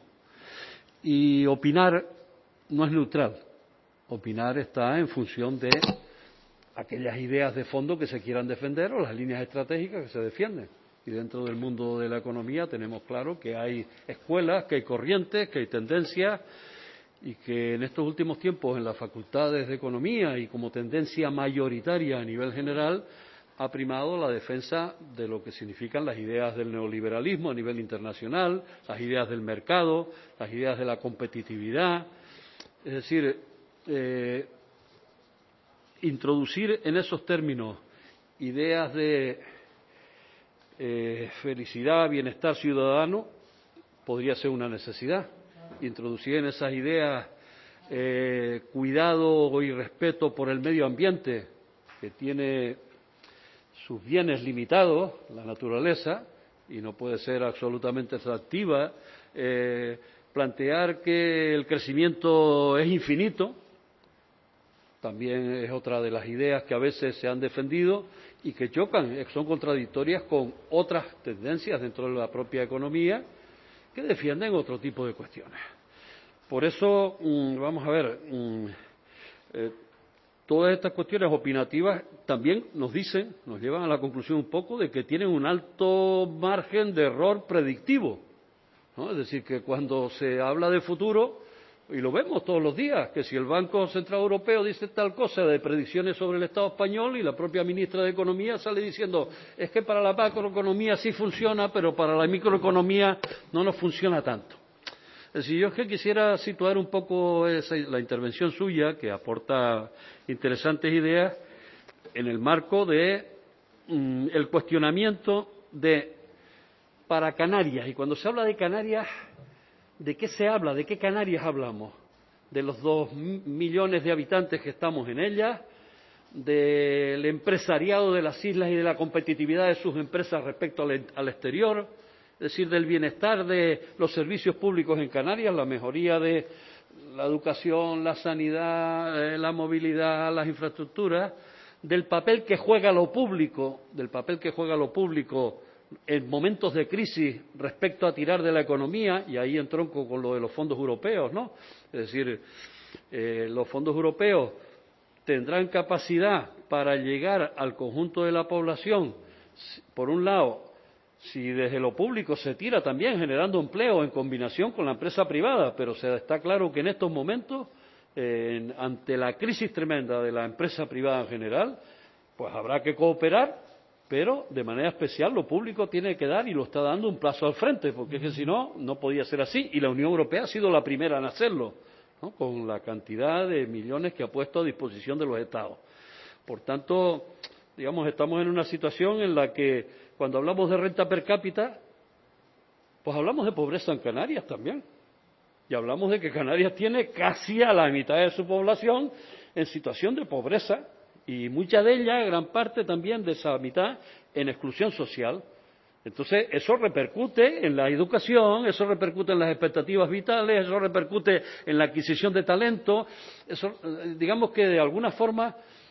Y opinar no es neutral. Opinar está en función de aquellas ideas de fondo que se quieran defender o las líneas estratégicas que se defienden. Y dentro del mundo de la economía tenemos claro que hay escuelas, que hay corrientes, que hay tendencias y que en estos últimos tiempos en las facultades de economía y como tendencia mayoritaria a nivel general ha primado la defensa de lo que significan las ideas del neoliberalismo a nivel internacional, las ideas del mercado, las ideas de la competitividad. Es decir, eh, introducir en esos términos ideas de eh, felicidad, bienestar ciudadano, podría ser una necesidad. Introducir en esas ideas eh, cuidado y respeto por el medio ambiente, que tiene sus bienes limitados, la naturaleza, y no puede ser absolutamente atractiva, eh, plantear que el crecimiento es infinito, también es otra de las ideas que a veces se han defendido y que chocan, son contradictorias con otras tendencias dentro de la propia economía que defienden otro tipo de cuestiones. Por eso, vamos a ver, eh, todas estas cuestiones opinativas también nos dicen, nos llevan a la conclusión un poco de que tienen un alto margen de error predictivo, ¿no? Es decir, que cuando se habla de futuro, y lo vemos todos los días, que si el Banco Central Europeo dice tal cosa de predicciones sobre el Estado español y la propia ministra de Economía sale diciendo es que para la macroeconomía sí funciona, pero para la microeconomía no nos funciona tanto. Es decir, yo es que quisiera situar un poco esa, la intervención suya, que aporta interesantes ideas, en el marco de mm, el cuestionamiento de para Canarias. Y cuando se habla de Canarias, ¿de qué se habla? ¿De qué Canarias hablamos? ¿De los dos millones de habitantes que estamos en ellas? ¿Del empresariado de las islas y de la competitividad de sus empresas respecto al, al exterior? Es decir, del bienestar de los servicios públicos en Canarias, la mejoría de la educación, la sanidad, eh, la movilidad, las infraestructuras, del papel que juega lo público, del papel que juega lo público en momentos de crisis respecto a tirar de la economía, y ahí entronco con lo de los fondos europeos, ¿no? Es decir, eh, los fondos europeos tendrán capacidad para llegar al conjunto de la población, por un lado, si desde lo público se tira también generando empleo en combinación con la empresa privada, pero se está claro que en estos momentos, eh, ante la crisis tremenda de la empresa privada en general, pues habrá que cooperar, pero de manera especial lo público tiene que dar, y lo está dando, un paso al frente, porque es que si no, no podía ser así, y la Unión Europea ha sido la primera en hacerlo, ¿no?, con la cantidad de millones que ha puesto a disposición de los Estados. Por tanto, digamos, estamos en una situación en la que, cuando hablamos de renta per cápita, pues hablamos de pobreza en Canarias también. Y hablamos de que Canarias tiene casi a la mitad de su población en situación de pobreza, y mucha de ella, gran parte también de esa mitad, en exclusión social. Entonces, eso repercute en la educación, eso repercute en las expectativas vitales, eso repercute en la adquisición de talento. Eso, digamos que de alguna forma,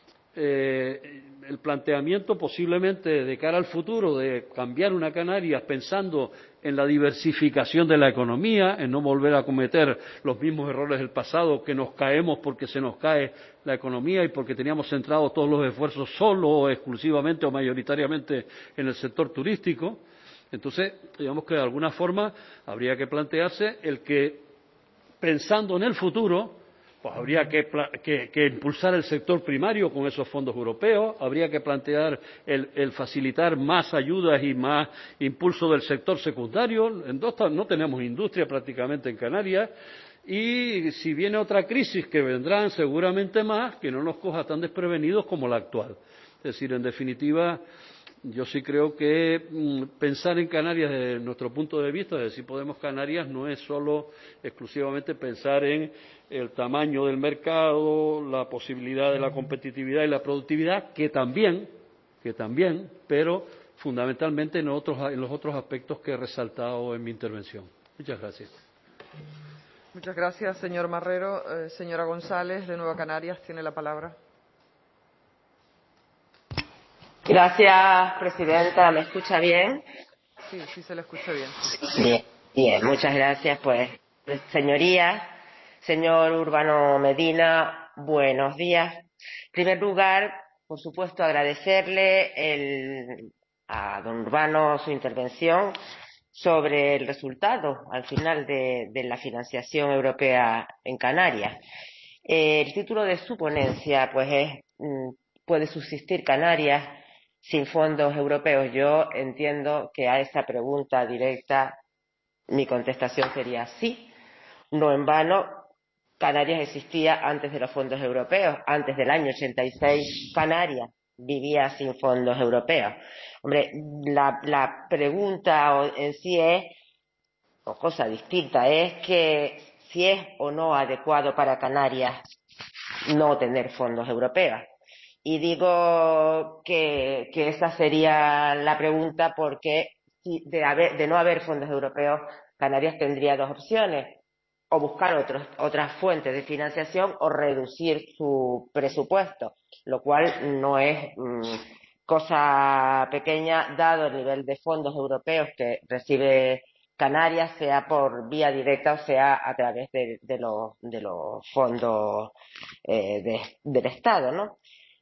eh, el planteamiento posiblemente de cara al futuro de cambiar una Canarias pensando en la diversificación de la economía, en no volver a cometer los mismos errores del pasado, que nos caemos porque se nos cae la economía y porque teníamos centrados todos los esfuerzos solo o exclusivamente o mayoritariamente en el sector turístico. Entonces, digamos que de alguna forma habría que plantearse el que, pensando en el futuro, pues habría que, que, que impulsar el sector primario con esos fondos europeos, habría que plantear el, el facilitar más ayudas y más impulso del sector secundario. En dos, no tenemos industria prácticamente en Canarias, y si viene otra crisis, que vendrán seguramente más, que no nos coja tan desprevenidos como la actual. Es decir, en definitiva, yo sí creo que mmm, pensar en Canarias desde nuestro punto de vista, desde Si Podemos Canarias, no es solo exclusivamente pensar en el tamaño del mercado, la posibilidad de la competitividad y la productividad, que también, que también, pero fundamentalmente en, otros, en los otros aspectos que he resaltado en mi intervención. Muchas gracias. Muchas gracias, señor Marrero. Eh, señora González, de Nueva Canarias, tiene la palabra. Gracias, presidenta. ¿Me escucha bien? Sí, sí se le escucha bien. Bien, bien. Muchas gracias, pues, señorías. Señor Urbano Medina, buenos días. En primer lugar, por supuesto, agradecerle el, a don Urbano su intervención sobre el resultado al final de, de la financiación europea en Canarias. Eh, el título de su ponencia, pues, es ¿puede subsistir Canarias sin fondos europeos? Yo entiendo que a esa pregunta directa mi contestación sería sí. No en vano, Canarias existía antes de los fondos europeos. Antes del año ochenta y seis, Canarias vivía sin fondos europeos. Hombre, la, la pregunta en sí es, o cosa distinta, es que si es o no adecuado para Canarias no tener fondos europeos. Y digo que, que esa sería la pregunta porque de, haber, de no haber fondos europeos, Canarias tendría dos opciones: o buscar otros, otras fuentes de financiación o reducir su presupuesto, lo cual no es mmm, cosa pequeña, dado el nivel de fondos europeos que recibe Canarias, sea por vía directa o sea a través de, de, los, de los fondos eh, de, del Estado, ¿no?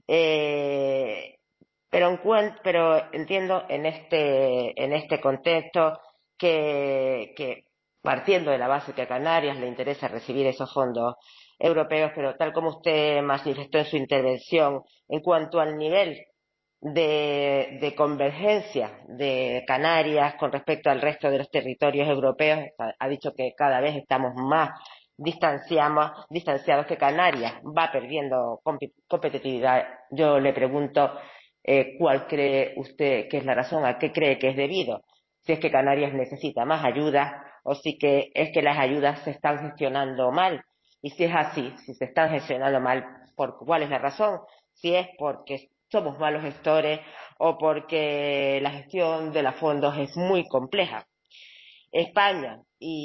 Eh, pero, en, pero entiendo en este, en este contexto que, que partiendo de la base que a Canarias le interesa recibir esos fondos europeos, pero tal como usted manifestó en su intervención, en cuanto al nivel de, de convergencia de Canarias con respecto al resto de los territorios europeos, ha dicho que cada vez estamos más distanciados, distanciados que Canarias va perdiendo competitividad. Yo le pregunto eh, cuál cree usted que es la razón, a qué cree que es debido, si es que Canarias necesita más ayuda o si que es que las ayudas se están gestionando mal. Y si es así, si se están gestionando mal, ¿por cuál es la razón? Si es porque somos malos gestores o porque la gestión de los fondos es muy compleja. España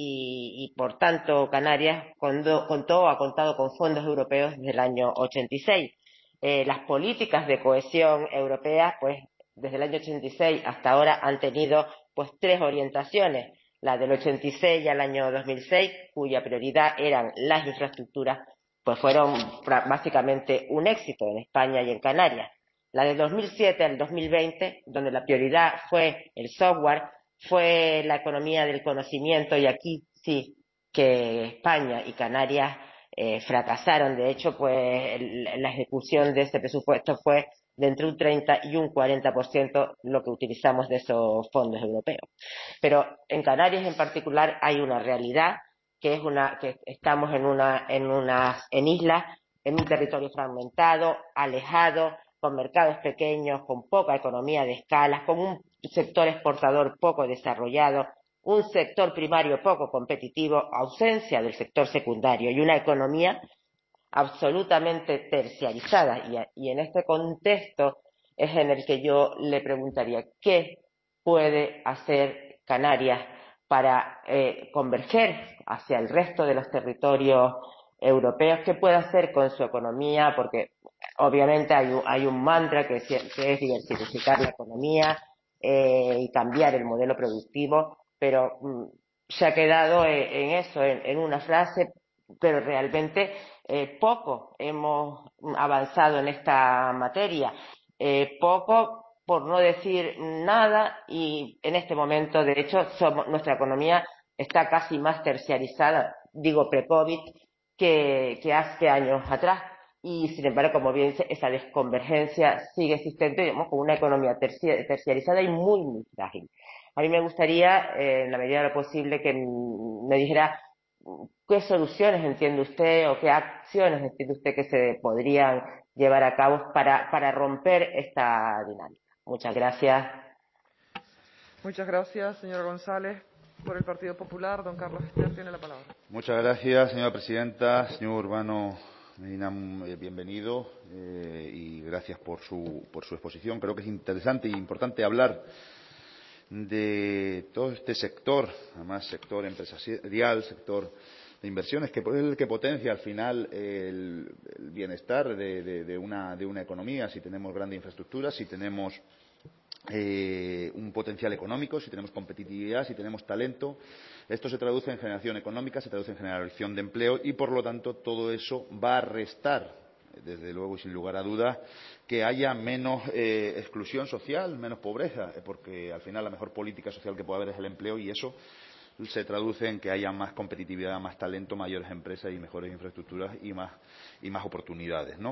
y, y por tanto, Canarias contó, contó o ha contado con fondos europeos desde el año ochenta y seis. Eh, las políticas de cohesión europeas, pues, desde el año ochenta y seis hasta ahora han tenido, pues, tres orientaciones. La del ochenta y seis al año dos mil seis, cuya prioridad eran las infraestructuras, pues fueron básicamente un éxito en España y en Canarias. La de dos mil siete al dos mil veinte, donde la prioridad fue el software, fue la economía del conocimiento, y aquí sí que España y Canarias eh, fracasaron. De hecho, pues el, la ejecución de este presupuesto fue de entre un treinta y un cuarenta por ciento lo que utilizamos de esos fondos europeos. Pero en Canarias en particular hay una realidad que es una que estamos en una en unas en islas, en un territorio fragmentado, alejado, con mercados pequeños, con poca economía de escala, con un sector exportador poco desarrollado, un sector primario poco competitivo, ausencia del sector secundario y una economía absolutamente terciarizada. Y, y en este contexto es en el que yo le preguntaría qué puede hacer Canarias para eh, converger hacia el resto de los territorios europeos, qué puede hacer con su economía, porque obviamente hay un, hay un mantra que, que es diversificar la economía eh, y cambiar el modelo productivo, pero mm, se ha quedado en, en eso, en, en una frase, pero realmente eh, poco hemos avanzado en esta materia, eh, poco por no decir nada, y en este momento, de hecho, somos, nuestra economía está casi más terciarizada, digo pre-COVID, que, que hace años atrás. Y, sin embargo, como bien dice, esa desconvergencia sigue existente, digamos, con una economía terci terciarizada y muy, muy frágil. A mí me gustaría, eh, en la medida de lo posible, que me dijera qué soluciones entiende usted o qué acciones entiende usted que se podrían llevar a cabo para, para romper esta dinámica. Muchas gracias. Muchas gracias, señora González. Por el Partido Popular, don Carlos Ester tiene la palabra. Muchas gracias, señora presidenta. Señor Urbano Medina, bienvenido eh, y gracias por su, por su exposición. Creo que es interesante e importante hablar de todo este sector, además sector empresarial, sector de inversiones, que es el que potencia al final el, el bienestar de, de, de, una, de una economía. Si tenemos grandes infraestructuras, si tenemos eh, un potencial económico, si tenemos competitividad, si tenemos talento, esto se traduce en generación económica, se traduce en generación de empleo y, por lo tanto, todo eso va a restar, desde luego y sin lugar a dudas, que haya menos eh, exclusión social, menos pobreza, porque al final la mejor política social que puede haber es el empleo, y eso se traduce en que haya más competitividad, más talento, mayores empresas y mejores infraestructuras y más, y más oportunidades, ¿no?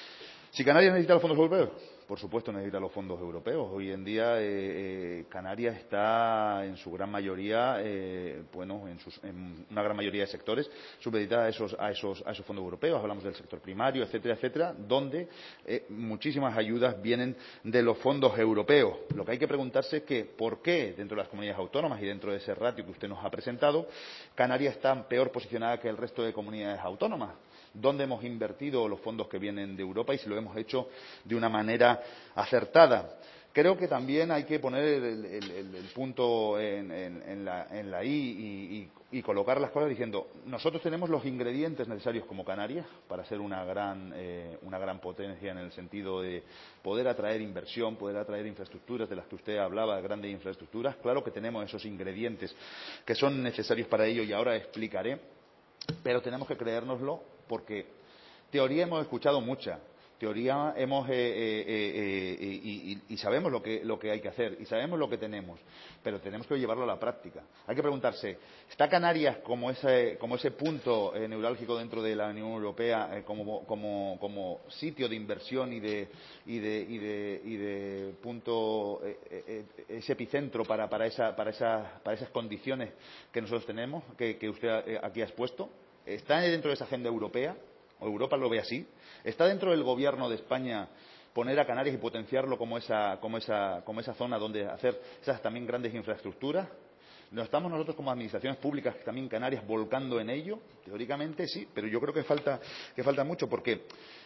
Si Canarias necesita los fondos europeos, por supuesto necesita los fondos europeos. Hoy en día eh, eh, Canarias está en su gran mayoría, eh, bueno, en, sus, en una gran mayoría de sectores supeditada a esos, a esos, a esos fondos europeos. Hablamos del sector primario, etcétera, etcétera, donde eh, muchísimas ayudas vienen de los fondos europeos. Lo que hay que preguntarse es que por qué dentro de las comunidades autónomas y dentro de ese ratio que usted nos ha presentado, Canarias está peor posicionada que el resto de comunidades autónomas. Dónde hemos invertido los fondos que vienen de Europa y si lo hemos hecho de una manera acertada. Creo que también hay que poner el, el, el, el punto en, en, en, la, en la I y, y, y colocar las cosas diciendo, nosotros tenemos los ingredientes necesarios como Canarias para ser una gran, eh, una gran potencia en el sentido de poder atraer inversión, poder atraer infraestructuras de las que usted hablaba, grandes infraestructuras. Claro que tenemos esos ingredientes que son necesarios para ello y ahora explicaré, pero tenemos que creérnoslo, porque teoría hemos escuchado mucha, teoría hemos eh, eh, eh, eh, y, y, y sabemos lo que, lo que hay que hacer y sabemos lo que tenemos, pero tenemos que llevarlo a la práctica. Hay que preguntarse, ¿está Canarias como ese, como ese punto eh, neurálgico dentro de la Unión Europea, eh, como, como, como sitio de inversión y de, y de, y de, y de punto, eh, eh, ese epicentro para, para, esa, para, esa, para esas condiciones que nosotros tenemos, que, que usted aquí ha expuesto? ¿Está dentro de esa agenda europea? ¿O Europa lo ve así? ¿Está dentro del gobierno de España poner a Canarias y potenciarlo como esa, como esa, como esa zona donde hacer esas también grandes infraestructuras? ¿No estamos nosotros como administraciones públicas también Canarias volcando en ello? Teóricamente sí, pero yo creo que falta, que falta mucho porque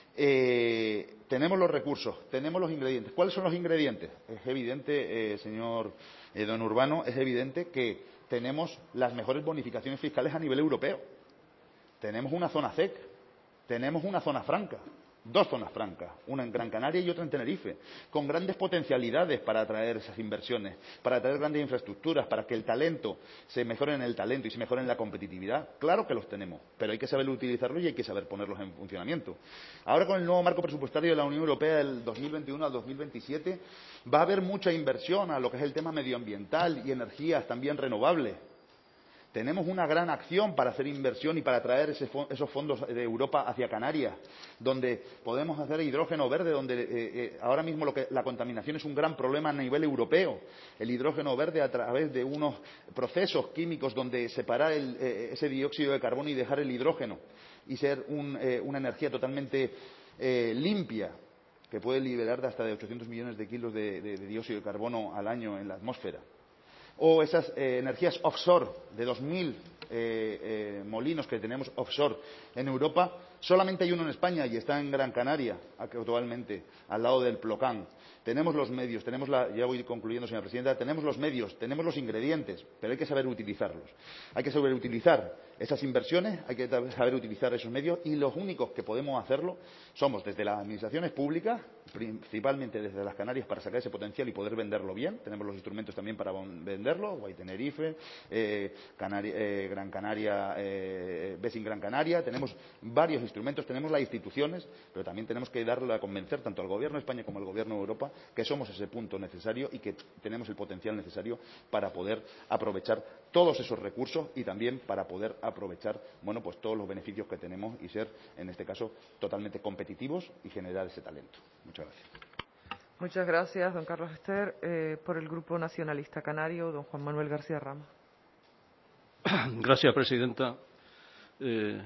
eh, tenemos los recursos, tenemos los ingredientes. ¿Cuáles son los ingredientes? Es evidente, eh, señor eh, don Urbano, es evidente que tenemos las mejores bonificaciones fiscales a nivel europeo. Tenemos una zona C E C, tenemos una zona franca, dos zonas francas, una en Gran Canaria y otra en Tenerife, con grandes potencialidades para atraer esas inversiones, para atraer grandes infraestructuras, para que el talento se mejore en el talento y se mejore en la competitividad. Claro que los tenemos, pero hay que saber utilizarlos y hay que saber ponerlos en funcionamiento. Ahora, con el nuevo marco presupuestario de la Unión Europea del dos mil veintiuno al dos mil veintisiete, va a haber mucha inversión a lo que es el tema medioambiental y energías también renovables. Tenemos una gran acción para hacer inversión y para traer ese, esos fondos de Europa hacia Canarias, donde podemos hacer hidrógeno verde, donde eh, eh, ahora mismo lo que, la contaminación es un gran problema a nivel europeo. El hidrógeno verde a través de unos procesos químicos donde separar el, eh, ese dióxido de carbono y dejar el hidrógeno y ser un, eh, una energía totalmente eh, limpia, que puede liberar de hasta de ochocientos millones de kilos de, de, de dióxido de carbono al año en la atmósfera. O esas eh, energías offshore, de dos mil eh, eh, molinos que tenemos offshore en Europa, solamente hay uno en España y está en Gran Canaria, actualmente, al lado del Plocán. Tenemos los medios, tenemos la, ya voy concluyendo, señora presidenta, tenemos los medios, tenemos los ingredientes, pero hay que saber utilizarlos. Hay que saber utilizar esas inversiones, hay que saber utilizar esos medios y los únicos que podemos hacerlo somos desde las administraciones públicas, principalmente desde las Canarias, para sacar ese potencial y poder venderlo bien. Tenemos los instrumentos también para venderlo, Guay Tenerife, eh, Canari eh, Gran Canaria, eh, Besin Gran Canaria. Tenemos varios instrumentos, tenemos las instituciones, pero también tenemos que darle a convencer tanto al Gobierno de España como al Gobierno de Europa que somos ese punto necesario y que tenemos el potencial necesario para poder aprovechar todos esos recursos y también para poder aprovechar, bueno, pues todos los beneficios que tenemos y ser, en este caso, totalmente competitivos y generar ese talento. Muchas gracias. Muchas gracias, don Carlos Ester. Eh, por el Grupo Nacionalista Canario, don Juan Manuel García Ramos. Gracias, presidenta. Eh,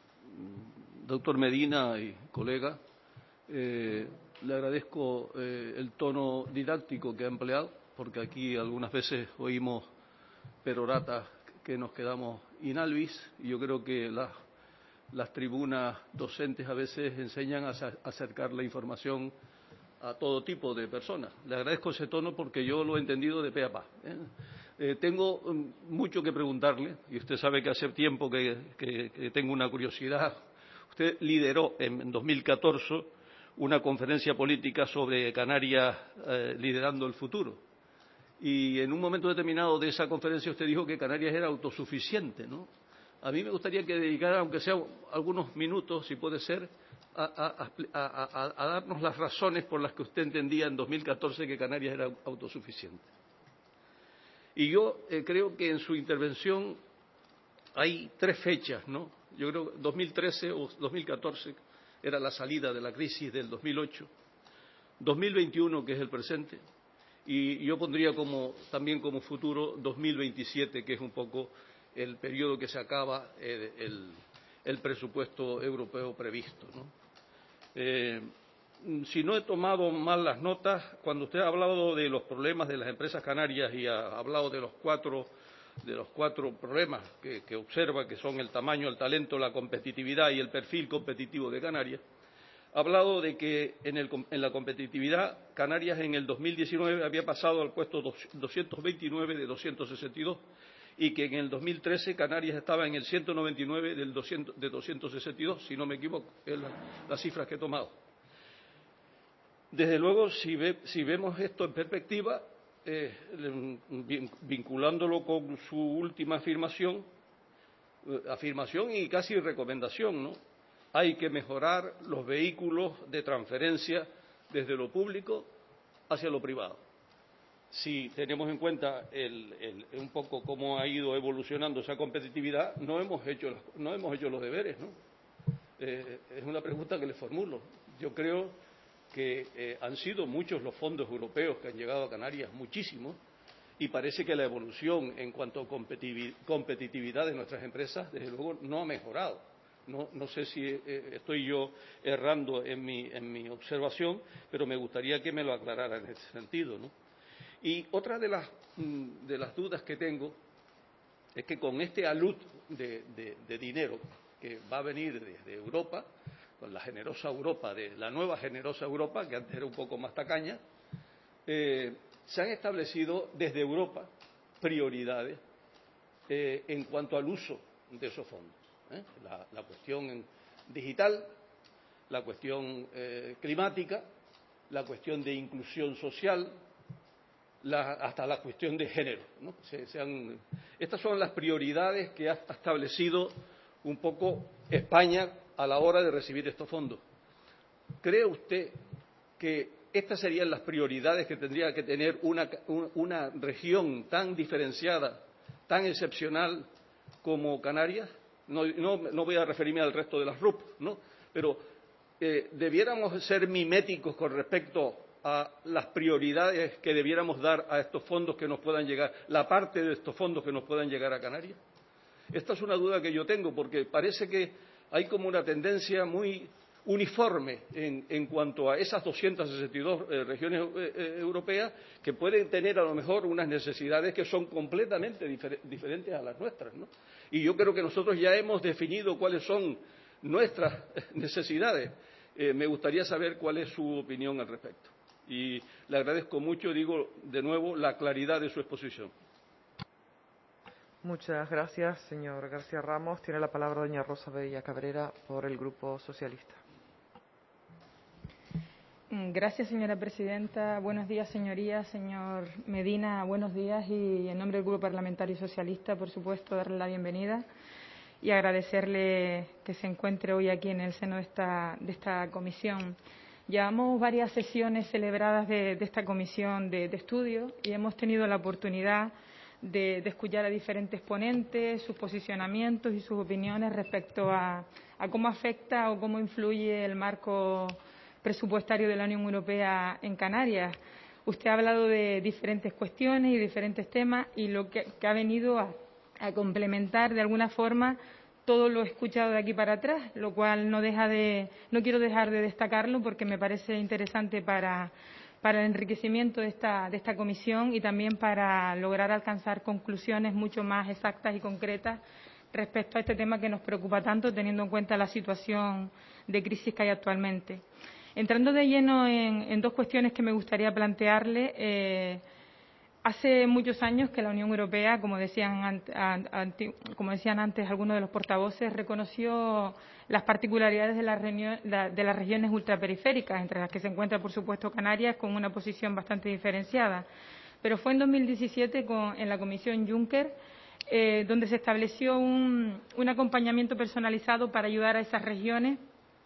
doctor Medina y colega, eh, le agradezco eh, el tono didáctico que ha empleado, porque aquí algunas veces oímos peroratas que nos quedamos inalvis, y yo creo que las, las tribunas docentes a veces enseñan a acercar la información a todo tipo de personas. Le agradezco ese tono porque yo lo he entendido de pe a pa. ¿eh? Eh, tengo um, mucho que preguntarle, y usted sabe que hace tiempo que, que, que tengo una curiosidad. Usted lideró en dos mil catorce una conferencia política sobre Canarias eh, liderando el futuro. Y en un momento determinado de esa conferencia usted dijo que Canarias era autosuficiente, ¿no? A mí me gustaría que dedicara, aunque sea algunos minutos, si puede ser, a, a, a, a, a darnos las razones por las que usted entendía en dos mil catorce que Canarias era autosuficiente. Y yo eh, creo que en su intervención hay tres fechas, ¿no? Yo creo que dos mil trece o dos mil catorce era la salida de la crisis del dos mil ocho, dos mil veintiuno, que es el presente, y yo pondría como, también como futuro dos mil veintisiete, que es un poco el periodo que se acaba eh, el, el presupuesto europeo previsto, ¿no? Eh, si no he tomado mal las notas, cuando usted ha hablado de los problemas de las empresas canarias y ha hablado de los cuatro, de los cuatro problemas que, que observa, que son el tamaño, el talento, la competitividad y el perfil competitivo de Canarias, ha hablado de que en, el, en la competitividad Canarias en el dos mil diecinueve había pasado al puesto doscientos veintinueve de doscientos sesenta y dos y que en el dos mil trece Canarias estaba en el ciento noventa y nueve del doscientos, de doscientos sesenta y dos, si no me equivoco, es la, las cifras que he tomado. Desde luego, si, ve, si vemos esto en perspectiva, eh, vinculándolo con su última afirmación, eh, afirmación y casi recomendación, ¿no? Hay que mejorar los vehículos de transferencia desde lo público hacia lo privado. Si tenemos en cuenta el, el, un poco cómo ha ido evolucionando esa competitividad, no hemos hecho, no hemos hecho los deberes, ¿no? Eh, es una pregunta que le formulo. Yo creo que eh, han sido muchos los fondos europeos que han llegado a Canarias, muchísimos, y parece que la evolución en cuanto a competitividad de nuestras empresas, desde luego, no ha mejorado. No, no sé si eh, estoy yo errando en mi, en mi observación, pero me gustaría que me lo aclarara en ese sentido, ¿no? Y otra de las, de las dudas que tengo es que con este alud de, de, de dinero que va a venir desde Europa, con la generosa Europa, de la nueva generosa Europa, que antes era un poco más tacaña, eh, se han establecido desde Europa prioridades eh, en cuanto al uso de esos fondos. ¿eh? La, la cuestión digital, la cuestión eh, climática, la cuestión de inclusión social, la, hasta la cuestión de género, ¿no? Se, se han, estas son las prioridades que ha establecido un poco España a la hora de recibir estos fondos. ¿Cree usted que estas serían las prioridades que tendría que tener una, una región tan diferenciada, tan excepcional como Canarias? No, no, no voy a referirme al resto de las R U P, ¿no? Pero eh, debiéramos ser miméticos con respecto a las prioridades que debiéramos dar a estos fondos que nos puedan llegar, la parte de estos fondos que nos puedan llegar a Canarias. Esta es una duda que yo tengo, porque parece que hay como una tendencia muy uniforme en, en cuanto a esas doscientas sesenta y dos eh, regiones eh, europeas que pueden tener a lo mejor unas necesidades que son completamente difer diferentes a las nuestras, ¿no? Y yo creo que nosotros ya hemos definido cuáles son nuestras necesidades. Eh, me gustaría saber cuál es su opinión al respecto. Y le agradezco mucho, digo de nuevo, la claridad de su exposición. Muchas gracias, señor García Ramos. Tiene la palabra doña Rosa Bella Cabrera por el Grupo Socialista. Gracias, señora presidenta. Buenos días, señorías. Señor Medina, buenos días. Y en nombre del Grupo Parlamentario Socialista, por supuesto, darle la bienvenida y agradecerle que se encuentre hoy aquí en el seno de esta, de esta comisión. Llevamos varias sesiones celebradas de, de esta comisión de, de estudio y hemos tenido la oportunidad de, de escuchar a diferentes ponentes, sus posicionamientos y sus opiniones respecto a, a cómo afecta o cómo influye el marco presupuestario de la Unión Europea en Canarias. Usted ha hablado de diferentes cuestiones y diferentes temas y lo que, que ha venido a, a complementar de alguna forma todo lo escuchado de aquí para atrás, lo cual no deja de, no quiero dejar de destacarlo porque me parece interesante para, para el enriquecimiento de esta, de esta comisión y también para lograr alcanzar conclusiones mucho más exactas y concretas respecto a este tema que nos preocupa tanto, teniendo en cuenta la situación de crisis que hay actualmente. Entrando de lleno en, en dos cuestiones que me gustaría plantearle. Eh, hace muchos años que la Unión Europea, como decían, anti, como decían antes algunos de los portavoces, reconoció las particularidades de, la reunión, la, de las regiones ultraperiféricas, entre las que se encuentra, por supuesto, Canarias, con una posición bastante diferenciada. Pero fue en dos mil diecisiete, con, en la Comisión Juncker, eh, donde se estableció un, un acompañamiento personalizado para ayudar a esas regiones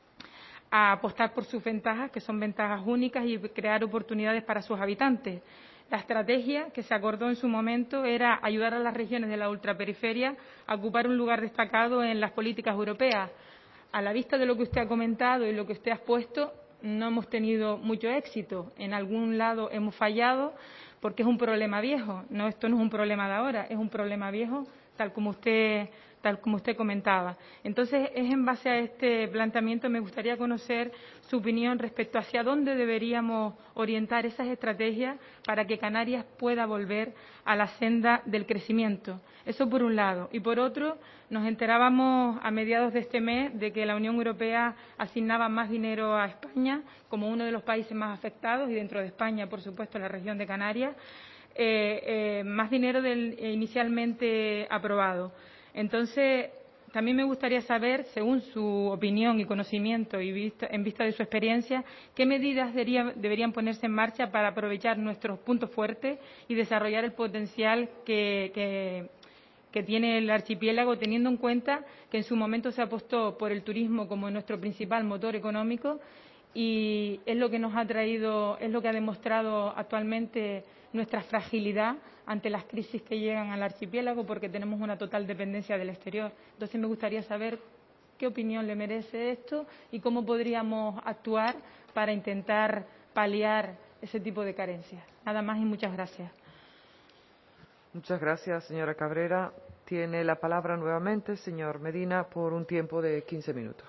a apostar por sus ventajas, que son ventajas únicas, y crear oportunidades para sus habitantes. La estrategia que se acordó en su momento era ayudar a las regiones de la ultraperiferia a ocupar un lugar destacado en las políticas europeas. A la vista de lo que usted ha comentado y lo que usted ha expuesto, no hemos tenido mucho éxito. En algún lado hemos fallado porque es un problema viejo. No, esto no es un problema de ahora, es un problema viejo, tal como usted tal como usted comentaba. Entonces, es en base a este planteamiento me gustaría conocer su opinión respecto hacia dónde deberíamos orientar esas estrategias para que Canarias pueda volver a la senda del crecimiento. Eso por un lado. Y por otro, nos enterábamos a mediados de este mes de que la Unión Europea asignaba más dinero a España como uno de los países más afectados y dentro de España, por supuesto, la región de Canarias, eh, eh, más dinero del eh, inicialmente aprobado. Entonces, también me gustaría saber, según su opinión y conocimiento y vista, en vista de su experiencia, qué medidas debería, deberían ponerse en marcha para aprovechar nuestros puntos fuertes y desarrollar el potencial que, que, que tiene el archipiélago, teniendo en cuenta que en su momento se apostó por el turismo como nuestro principal motor económico y es lo que nos ha traído, es lo que ha demostrado actualmente nuestra fragilidad ante las crisis que llegan al archipiélago porque tenemos una total dependencia del exterior. Entonces, me gustaría saber qué opinión le merece esto y cómo podríamos actuar para intentar paliar ese tipo de carencias. Nada más y muchas gracias. Muchas gracias, señora Cabrera. Tiene la palabra nuevamente el señor Medina por un tiempo de quince minutos.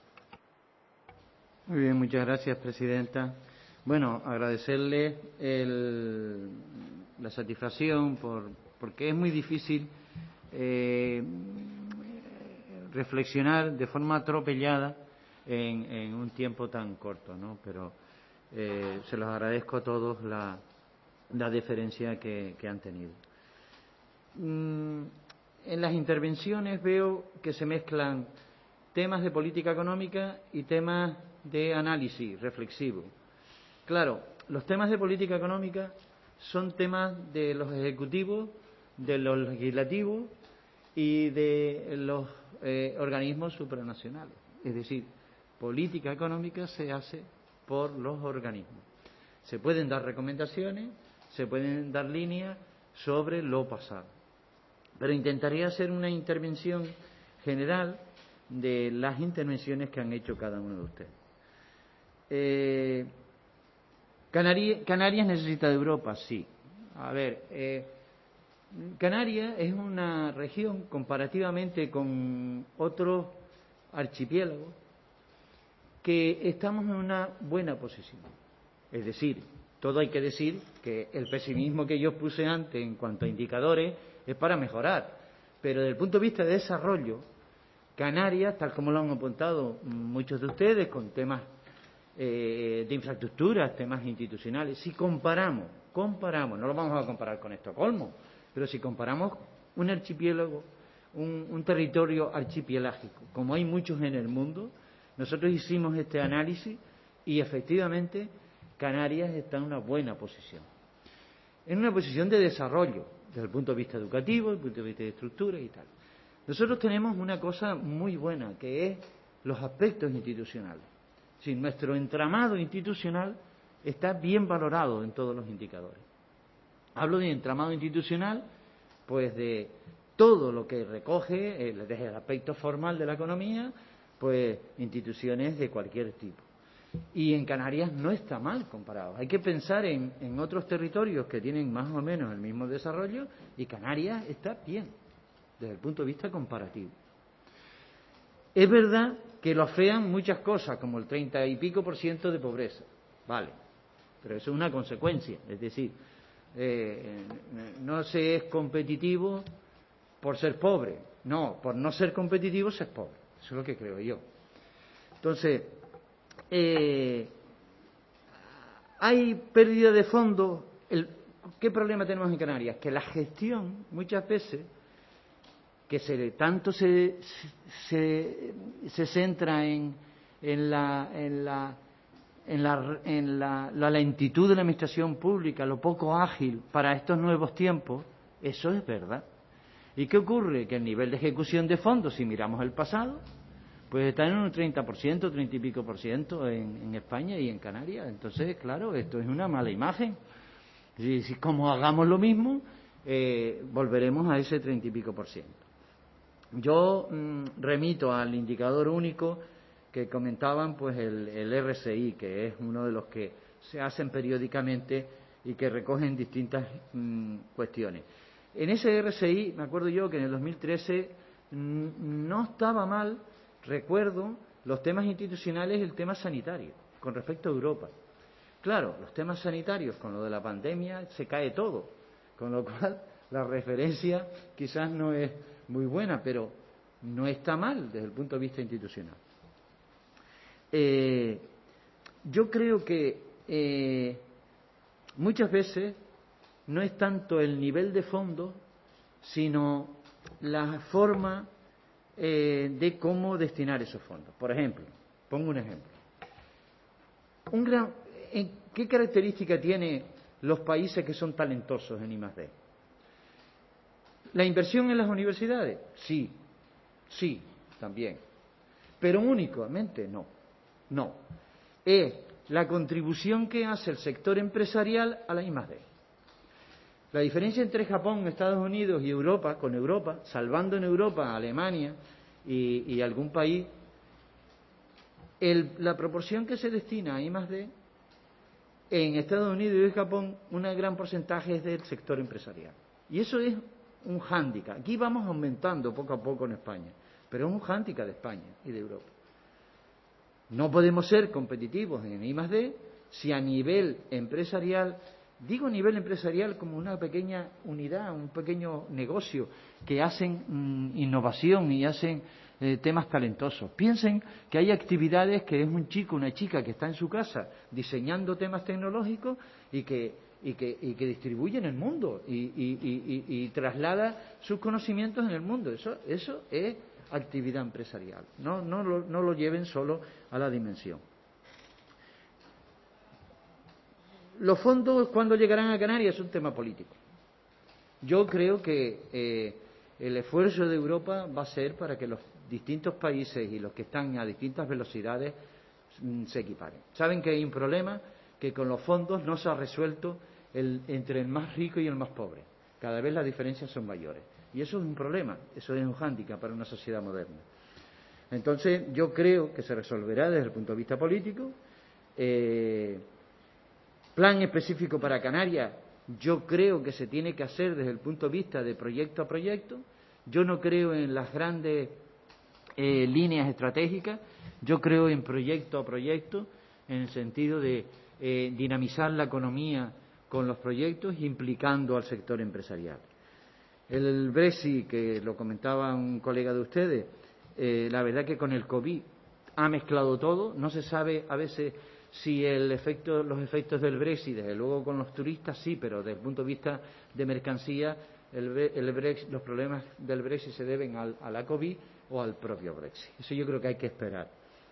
Muy bien, muchas gracias, presidenta. Bueno, agradecerle el, la satisfacción por, porque es muy difícil eh, reflexionar de forma atropellada en, en un tiempo tan corto, ¿no? Pero eh, se los agradezco a todos la, la deferencia que, que han tenido. Mm, en las intervenciones veo que se mezclan temas de política económica y temas de análisis reflexivo. Claro, los temas de política económica son temas de los ejecutivos, de los legislativos y de los eh, organismos supranacionales. Es decir, política económica se hace por los organismos. Se pueden dar recomendaciones, se pueden dar líneas sobre lo pasado. Pero intentaré hacer una intervención general de las intervenciones que han hecho cada uno de ustedes. Eh, Canarias, Canarias necesita de Europa, sí. A ver, eh, Canarias es una región comparativamente con otros archipiélagos que estamos en una buena posición. Es decir, todo hay que decir que el pesimismo que yo puse antes en cuanto a indicadores es para mejorar, pero desde el punto de vista de desarrollo, Canarias, tal como lo han apuntado muchos de ustedes, con temas eh, de infraestructuras, temas institucionales, si comparamos, comparamos, no lo vamos a comparar con Estocolmo, pero si comparamos un archipiélago, un, un territorio archipelágico, como hay muchos en el mundo, nosotros hicimos este análisis y efectivamente Canarias está en una buena posición, en una posición de desarrollo, desde el punto de vista educativo, desde el punto de vista de estructura y tal. Nosotros tenemos una cosa muy buena, que es los aspectos institucionales. Sí, nuestro entramado institucional está bien valorado en todos los indicadores. Hablo de entramado institucional, pues de todo lo que recoge, eh, desde el aspecto formal de la economía, pues instituciones de cualquier tipo. Y en Canarias no está mal comparado. Hay que pensar en, en otros territorios que tienen más o menos el mismo desarrollo y Canarias está bien, desde el punto de vista comparativo. Es verdad que lo afean muchas cosas, como el treinta y pico por ciento de pobreza, vale, pero eso es una consecuencia, es decir, eh, no se es competitivo por ser pobre, no, por no ser competitivo se es pobre, eso es lo que creo yo. Entonces, eh, hay pérdida de fondos. El, ¿qué problema tenemos en Canarias? Que la gestión muchas veces que se, tanto se, se, se centra en, en, la, en, la, en, la, en la, la lentitud de la administración pública, lo poco ágil para estos nuevos tiempos, eso es verdad. ¿Y qué ocurre? Que el nivel de ejecución de fondos, si miramos el pasado, pues está en un treinta por ciento, treinta y pico por ciento en, en España y en Canarias. Entonces, claro, esto es una mala imagen. Si, si como hagamos lo mismo, eh, volveremos a ese treinta y pico por ciento. Yo mmm, remito al indicador único que comentaban, pues el, el R S I, que es uno de los que se hacen periódicamente y que recogen distintas mmm, cuestiones. En ese R S I, me acuerdo yo que en el dos mil trece mmm, no estaba mal, recuerdo, los temas institucionales y el tema sanitario, con respecto a Europa. Claro, los temas sanitarios, con lo de la pandemia, se cae todo, con lo cual la referencia quizás no es muy buena, pero no está mal desde el punto de vista institucional. Eh, yo creo que eh, muchas veces no es tanto el nivel de fondo, sino la forma eh, de cómo destinar esos fondos. Por ejemplo, pongo un ejemplo. Un gran, ¿en qué característica tienen los países que son talentosos en I más D? ¿La inversión en las universidades? Sí, sí, también. Pero únicamente no, no. Es la contribución que hace el sector empresarial a la I más D. La diferencia entre Japón, Estados Unidos y Europa, con Europa, salvando en Europa, Alemania y, y algún país, el, la proporción que se destina a I más D, en Estados Unidos y en Japón, un gran porcentaje es del sector empresarial. Y eso es un hándicap. Aquí vamos aumentando poco a poco en España, pero es un hándicap de España y de Europa. No podemos ser competitivos en I más D si a nivel empresarial, digo a nivel empresarial como una pequeña unidad, un pequeño negocio que hacen mmm, innovación y hacen eh, temas talentosos. Piensen que hay actividades que es un chico, una chica que está en su casa diseñando temas tecnológicos y que y que, y que distribuye en el mundo y, y, y, y, y traslada sus conocimientos en el mundo. Eso, eso es actividad empresarial. No, no, lo, no lo lleven solo a la dimensión. Los fondos, ¿cuándo llegarán a Canarias? Es un tema político. Yo creo que eh, el esfuerzo de Europa va a ser para que los distintos países y los que están a distintas velocidades mm, se equiparen. Saben que hay un problema, que con los fondos no se ha resuelto el, entre el más rico y el más pobre. Cada vez las diferencias son mayores. Y eso es un problema, eso es un hándicap para una sociedad moderna. Entonces, yo creo que se resolverá desde el punto de vista político. Eh, plan específico para Canarias, yo creo que se tiene que hacer desde el punto de vista de proyecto a proyecto. Yo no creo en las grandes eh, líneas estratégicas, yo creo en proyecto a proyecto, en el sentido de eh, dinamizar la economía con los proyectos, implicando al sector empresarial. El Brexit, que lo comentaba un colega de ustedes, eh, la verdad que con el COVID ha mezclado todo, no se sabe a veces si el efecto, los efectos del Brexit, desde luego con los turistas sí, pero desde el punto de vista de mercancía, el, el Brexit, los problemas del Brexit se deben al, a la COVID o al propio Brexit. Eso yo creo que hay que esperar.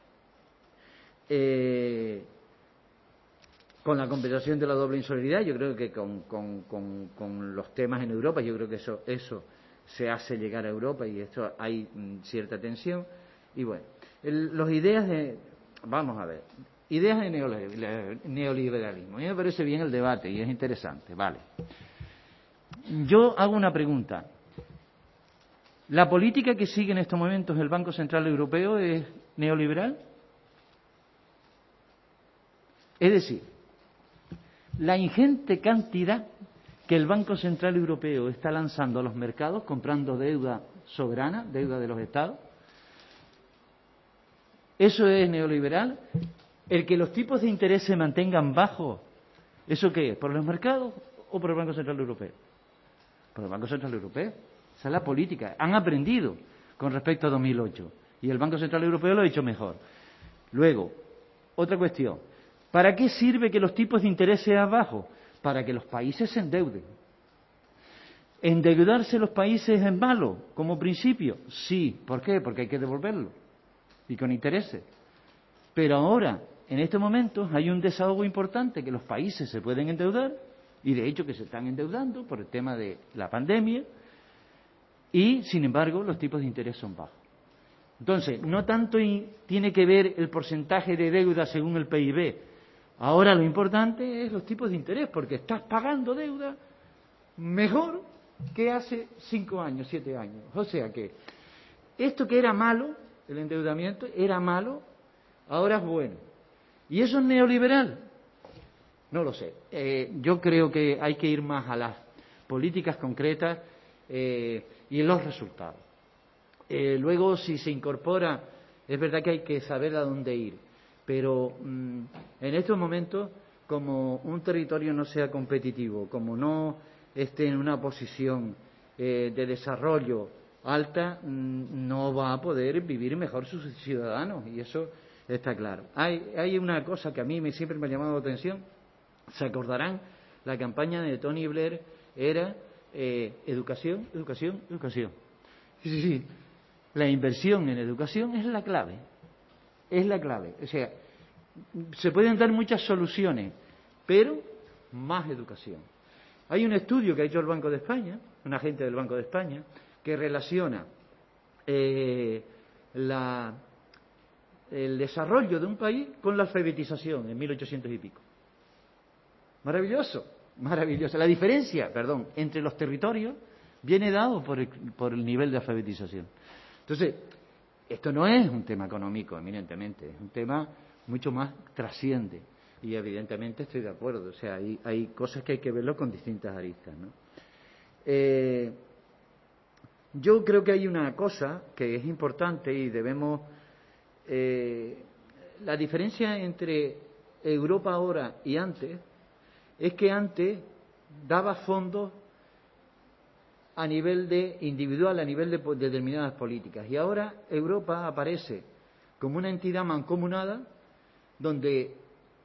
Eh, con la compensación de la doble insularidad, yo creo que con, con, con, con los temas en Europa, yo creo que eso, eso se hace llegar a Europa y esto hay mm, cierta tensión. Y bueno, el, los ideas de, vamos a ver, ideas de neoliberalismo. A mí me parece bien el debate y es interesante, vale. Yo hago una pregunta. ¿La política que sigue en estos momentos el Banco Central Europeo es neoliberal? Es decir, la ingente cantidad que el Banco Central Europeo está lanzando a los mercados, comprando deuda soberana, deuda de los Estados, ¿eso es neoliberal? El que los tipos de interés se mantengan bajos, ¿eso qué es? ¿Por los mercados o por el Banco Central Europeo? Por el Banco Central Europeo. Esa es la política. Han aprendido con respecto a dos mil ocho y el Banco Central Europeo lo ha hecho mejor. Luego, otra cuestión. ¿Para qué sirve que los tipos de interés sean bajos? Para que los países se endeuden. ¿Endeudarse los países es malo como principio? Sí. ¿Por qué? Porque hay que devolverlo y con intereses. Pero ahora, en estos momentos, hay un desahogo importante que los países se pueden endeudar, y de hecho que se están endeudando por el tema de la pandemia, y sin embargo los tipos de interés son bajos. Entonces, no tanto tiene que ver el porcentaje de deuda según el P I B. Ahora lo importante es los tipos de interés, porque estás pagando deuda mejor que hace cinco años, siete años. O sea que esto que era malo, el endeudamiento, era malo, ahora es bueno. ¿Y eso es neoliberal? No lo sé. Eh, yo creo que hay que ir más a las políticas concretas eh, y los resultados. Eh, luego, si se incorpora, es verdad que hay que saber a dónde ir, pero mmm, en estos momentos, como un territorio no sea competitivo, como no esté en una posición eh, de desarrollo alta, mmm, no va a poder vivir mejor sus ciudadanos, y eso está claro. Hay, hay una cosa que a mí me, siempre me ha llamado la atención. Se acordarán, la campaña de Tony Blair era eh, educación, educación, educación. Sí, sí, sí. La inversión en educación es la clave. Es la clave. O sea, se pueden dar muchas soluciones, pero más educación. Hay un estudio que ha hecho el Banco de España, un agente del Banco de España, que relaciona eh, la, el desarrollo de un país con la alfabetización en mil ochocientos y pico. Maravilloso, maravilloso. La diferencia, perdón, entre los territorios viene dado por el, por el nivel de alfabetización. Entonces, esto no es un tema económico, eminentemente, es un tema mucho más trasciende. Y evidentemente estoy de acuerdo, o sea, hay, hay cosas que hay que verlo con distintas aristas, ¿no? Eh, yo creo que hay una cosa que es importante y debemos... Eh, la diferencia entre Europa ahora y antes es que antes daba fondos a nivel de individual, a nivel de, de determinadas políticas. Y ahora Europa aparece como una entidad mancomunada donde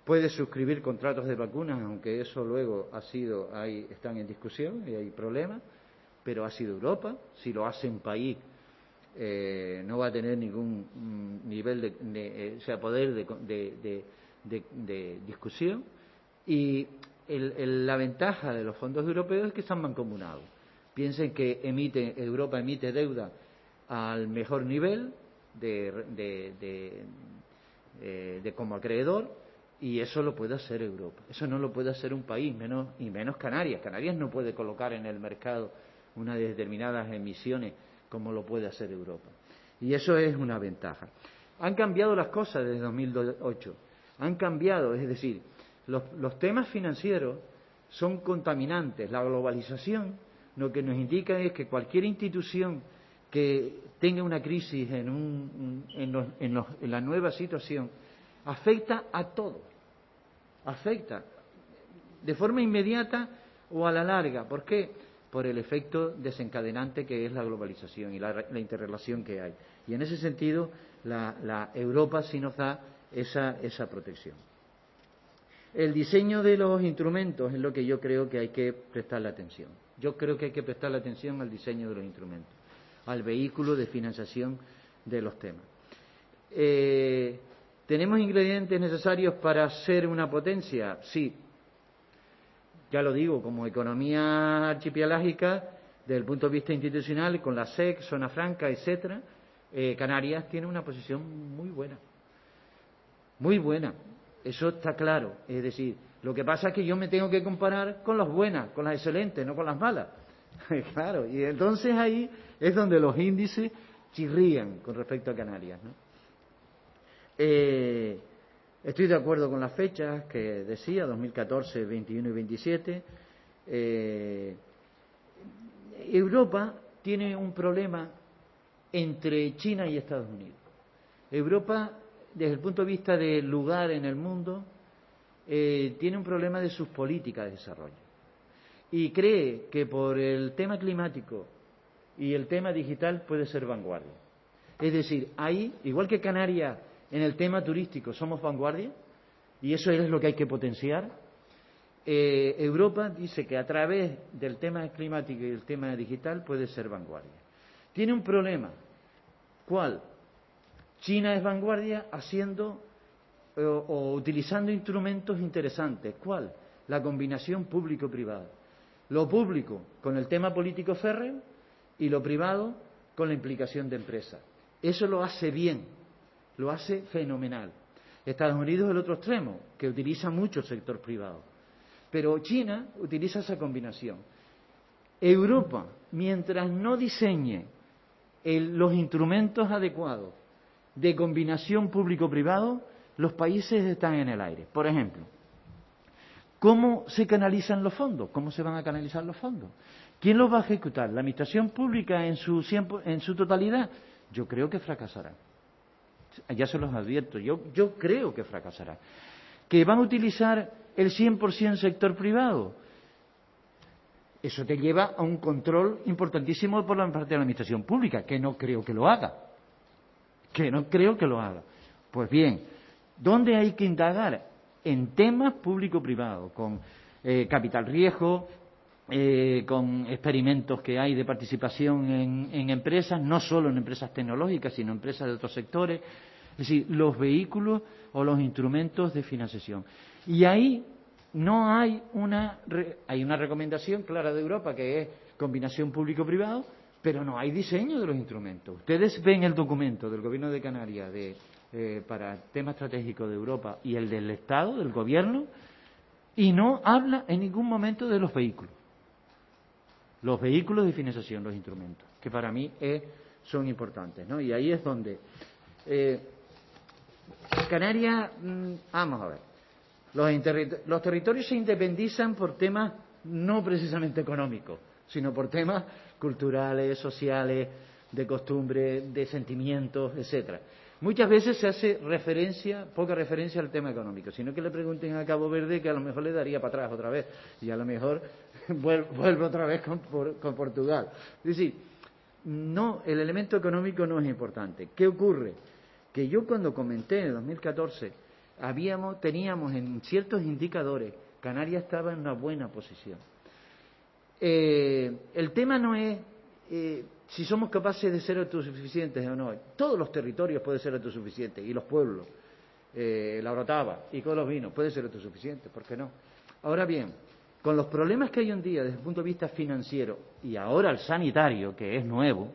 puede suscribir contratos de vacunas, aunque eso luego ha sido, ahí están en discusión y hay problemas, pero ha sido Europa. Si lo hace un país, eh, no va a tener ningún mm, nivel de, de eh, o sea, poder de, de, de, de, de discusión. Y el, el, la ventaja de los fondos europeos es que están mancomunados. Piensen que emite, Europa emite deuda al mejor nivel de, de, de, de, de como acreedor, y eso lo puede hacer Europa. Eso no lo puede hacer un país, menos y menos Canarias. Canarias no puede colocar en el mercado unas determinadas emisiones como lo puede hacer Europa. Y eso es una ventaja. Han cambiado las cosas desde dos mil ocho. Han cambiado, es decir, los, los temas financieros son contaminantes. La globalización lo que nos indica es que cualquier institución que tenga una crisis en, un, en, los, en, los, en la nueva situación afecta a todo. Afecta de forma inmediata o a la larga. ¿Por qué? Por el efecto desencadenante que es la globalización y la, la interrelación que hay. Y en ese sentido, la, la Europa sí nos da esa, esa protección. El diseño de los instrumentos es lo que yo creo que hay que prestarle atención. Yo creo que hay que prestarle atención al diseño de los instrumentos, al vehículo de financiación de los temas. Eh, ¿Tenemos ingredientes necesarios para ser una potencia? Sí. Ya lo digo, como economía archipelágica, desde el punto de vista institucional, con la S E C, zona franca, etcétera, eh, Canarias tiene una posición muy buena. Muy buena. Eso está claro. Es decir, lo que pasa es que yo me tengo que comparar con las buenas, con las excelentes, no con las malas. Claro, y entonces ahí es donde los índices chirrían con respecto a Canarias, ¿no? Eh, estoy de acuerdo con las fechas que decía, dos mil catorce, veintiuno y veintisiete. Eh, Europa tiene un problema entre China y Estados Unidos. Europa, desde el punto de vista del lugar en el mundo, eh, tiene un problema de sus políticas de desarrollo. Y cree que por el tema climático y el tema digital puede ser vanguardia. Es decir, ahí, igual que Canarias, en el tema turístico somos vanguardia, y eso es lo que hay que potenciar. Eh, Europa dice que a través del tema climático y el tema digital puede ser vanguardia. Tiene un problema. ¿Cuál? China es vanguardia haciendo o, o utilizando instrumentos interesantes. ¿Cuál? La combinación público-privada. Lo público con el tema político férreo y lo privado con la implicación de empresas. Eso lo hace bien, lo hace fenomenal. Estados Unidos es el otro extremo, que utiliza mucho el sector privado. Pero China utiliza esa combinación. Europa, mientras no diseñe el, los instrumentos adecuados de combinación público-privado, los países están en el aire. Por ejemplo, ¿cómo se canalizan los fondos? ¿Cómo se van a canalizar los fondos? ¿Quién los va a ejecutar? ¿La administración pública en su, en su totalidad? Yo creo que fracasará. Ya se los advierto, yo, yo creo que fracasará. ¿Que van a utilizar el cien por ciento sector privado? Eso te lleva a un control importantísimo por la parte de la administración pública, que no creo que lo haga. Que no creo que lo haga. Pues bien, ¿dónde hay que indagar? En temas público-privados, con eh, capital riesgo, eh, con experimentos que hay de participación en, en empresas, no solo en empresas tecnológicas, sino en empresas de otros sectores. Es decir, los vehículos o los instrumentos de financiación. Y ahí no hay una, hay una recomendación clara de Europa, que es combinación público-privado, pero no hay diseño de los instrumentos. Ustedes ven el documento del Gobierno de Canarias de, eh, para tema estratégico de Europa y el del Estado, del Gobierno, y no habla en ningún momento de los vehículos. Los vehículos de financiación, los instrumentos, que para mí es, son importantes, ¿no? Y ahí es donde eh, Canarias, mmm, vamos a ver, los, interri- los territorios se independizan por temas no precisamente económicos, sino por temas culturales, sociales, de costumbre, de sentimientos, etcétera. Muchas veces se hace referencia, poca referencia al tema económico, sino que le pregunten a Cabo Verde, que a lo mejor le daría para atrás otra vez, y a lo mejor vuelve otra vez con, con Portugal. Es decir, no, el elemento económico no es importante. ¿Qué ocurre? Que yo cuando comenté en el dos mil catorce habíamos, teníamos en ciertos indicadores, Canarias estaba en una buena posición. Eh, el tema no es eh, si somos capaces de ser autosuficientes o no. Todos los territorios pueden ser autosuficientes, y los pueblos, eh, la Orotava y todos los vinos pueden ser autosuficientes, ¿por qué no? Ahora bien, con los problemas que hay hoy en día desde el punto de vista financiero y ahora el sanitario, que es nuevo,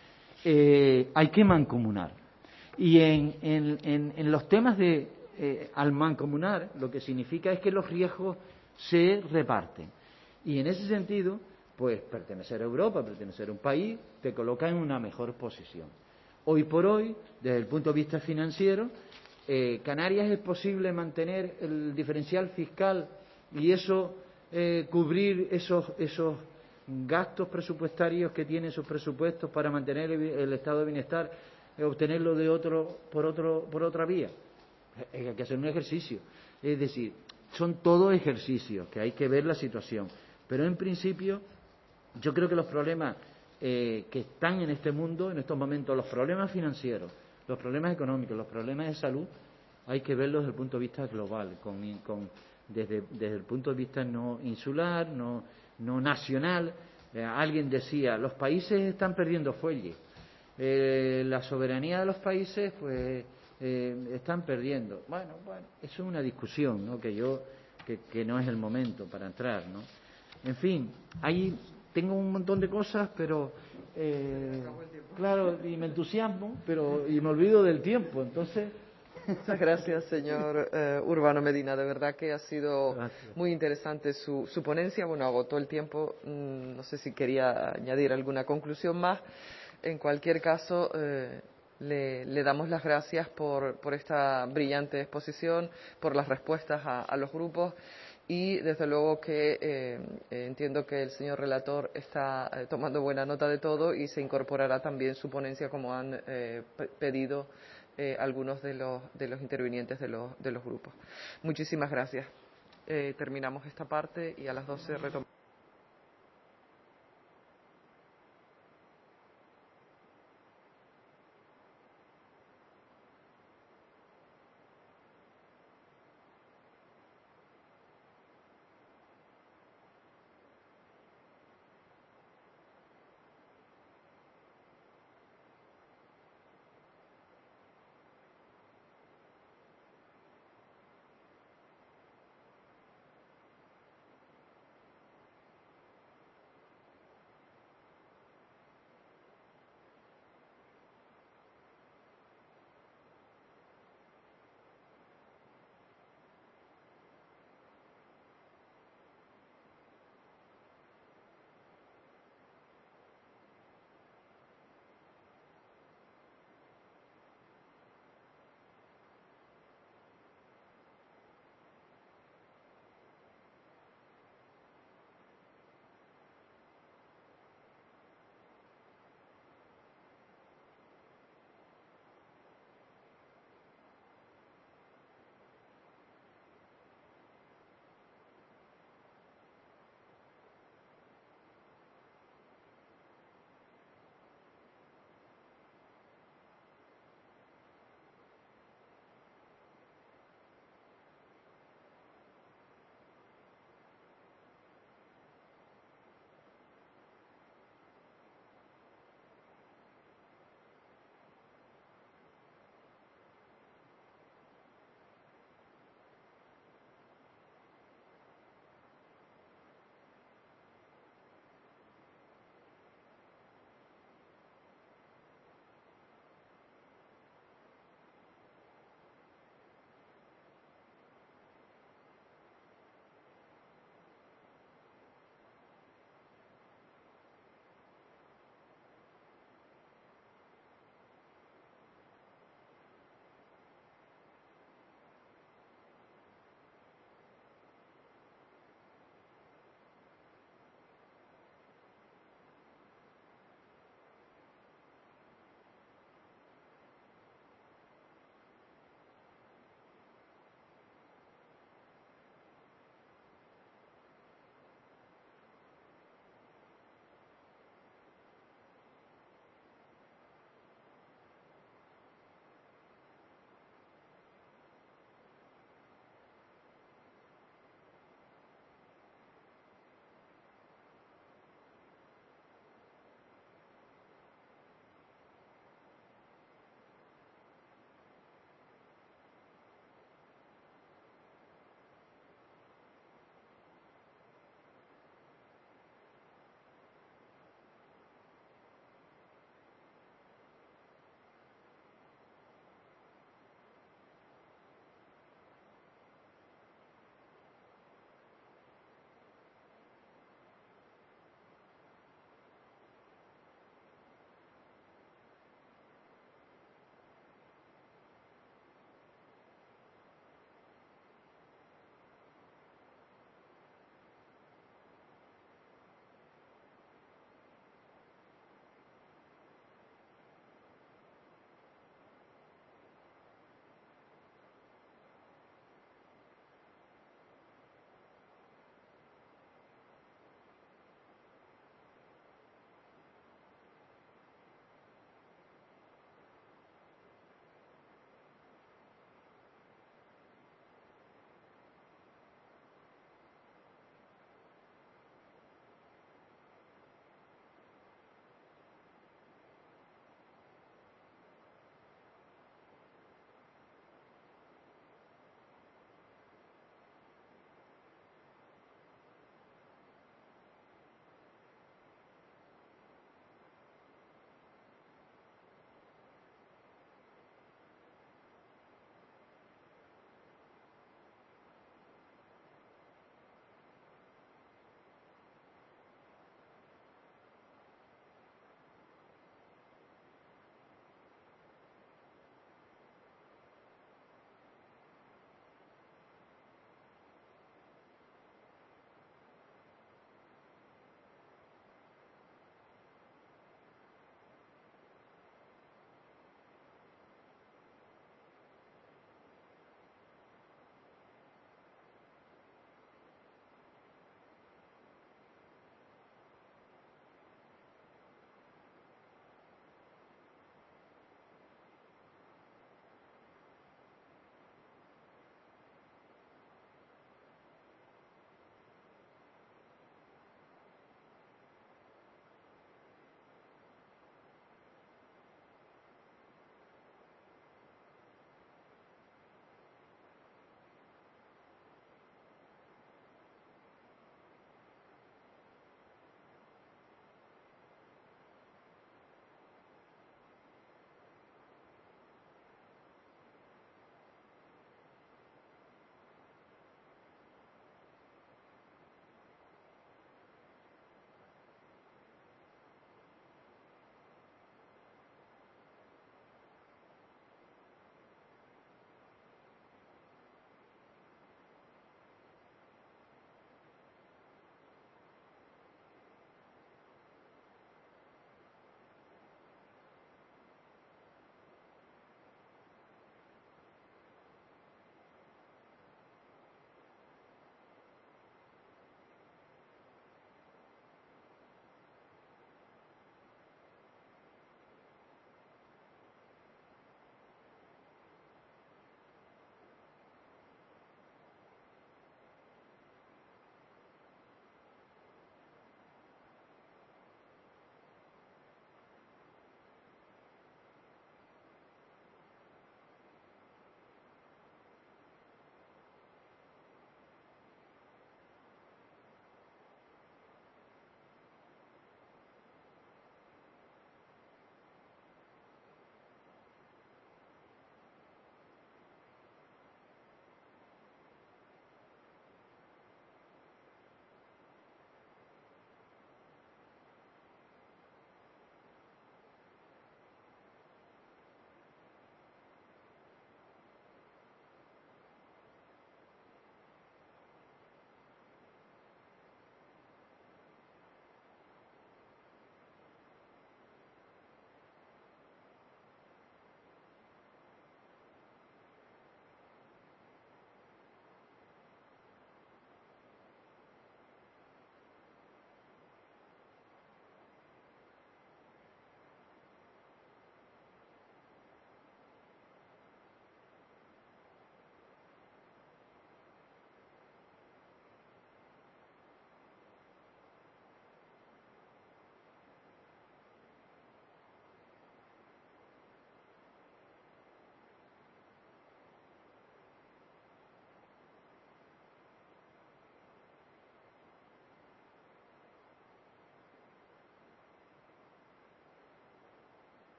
eh, hay que mancomunar. Y en, en, en, en los temas de eh, al mancomunar, lo que significa es que los riesgos se reparten. Y en ese sentido, pues pertenecer a Europa, pertenecer a un país, te coloca en una mejor posición. Hoy por hoy, desde el punto de vista financiero, eh, Canarias es posible mantener el diferencial fiscal y eso eh, cubrir esos, esos gastos presupuestarios que tienen sus presupuestos para mantener el, el estado de bienestar, eh, obtenerlo de otro, por, otro, por otra vía. Hay que hacer un ejercicio. Es decir, son todos ejercicios que hay que ver la situación. Pero en principio, yo creo que los problemas eh, que están en este mundo, en estos momentos, los problemas financieros, los problemas económicos, los problemas de salud, hay que verlos desde el punto de vista global, con, con, desde, desde el punto de vista no insular, no, no nacional. Eh, alguien decía, los países están perdiendo fuelle. Eh, la soberanía de los países, pues, eh, están perdiendo. Bueno, bueno, eso es una discusión, ¿no? Que yo, que, que no es el momento para entrar, ¿no? En fin, ahí tengo un montón de cosas, pero eh, claro, y me entusiasmo, pero y me olvido del tiempo, entonces. Muchas gracias, señor eh, Urbano Medina. De verdad que ha sido Gracias. muy interesante su, su ponencia. Bueno, agotó el tiempo. Mm, no sé si quería añadir alguna conclusión más. En cualquier caso, eh, le, le damos las gracias por, por esta brillante exposición, por las respuestas a, a los grupos. Y desde luego que eh, entiendo que el señor relator está eh, tomando buena nota de todo y se incorporará también su ponencia como han eh, pedido eh, algunos de los, de los intervinientes de los, de los grupos. Muchísimas gracias. Eh, terminamos esta parte y a las doce retomamos.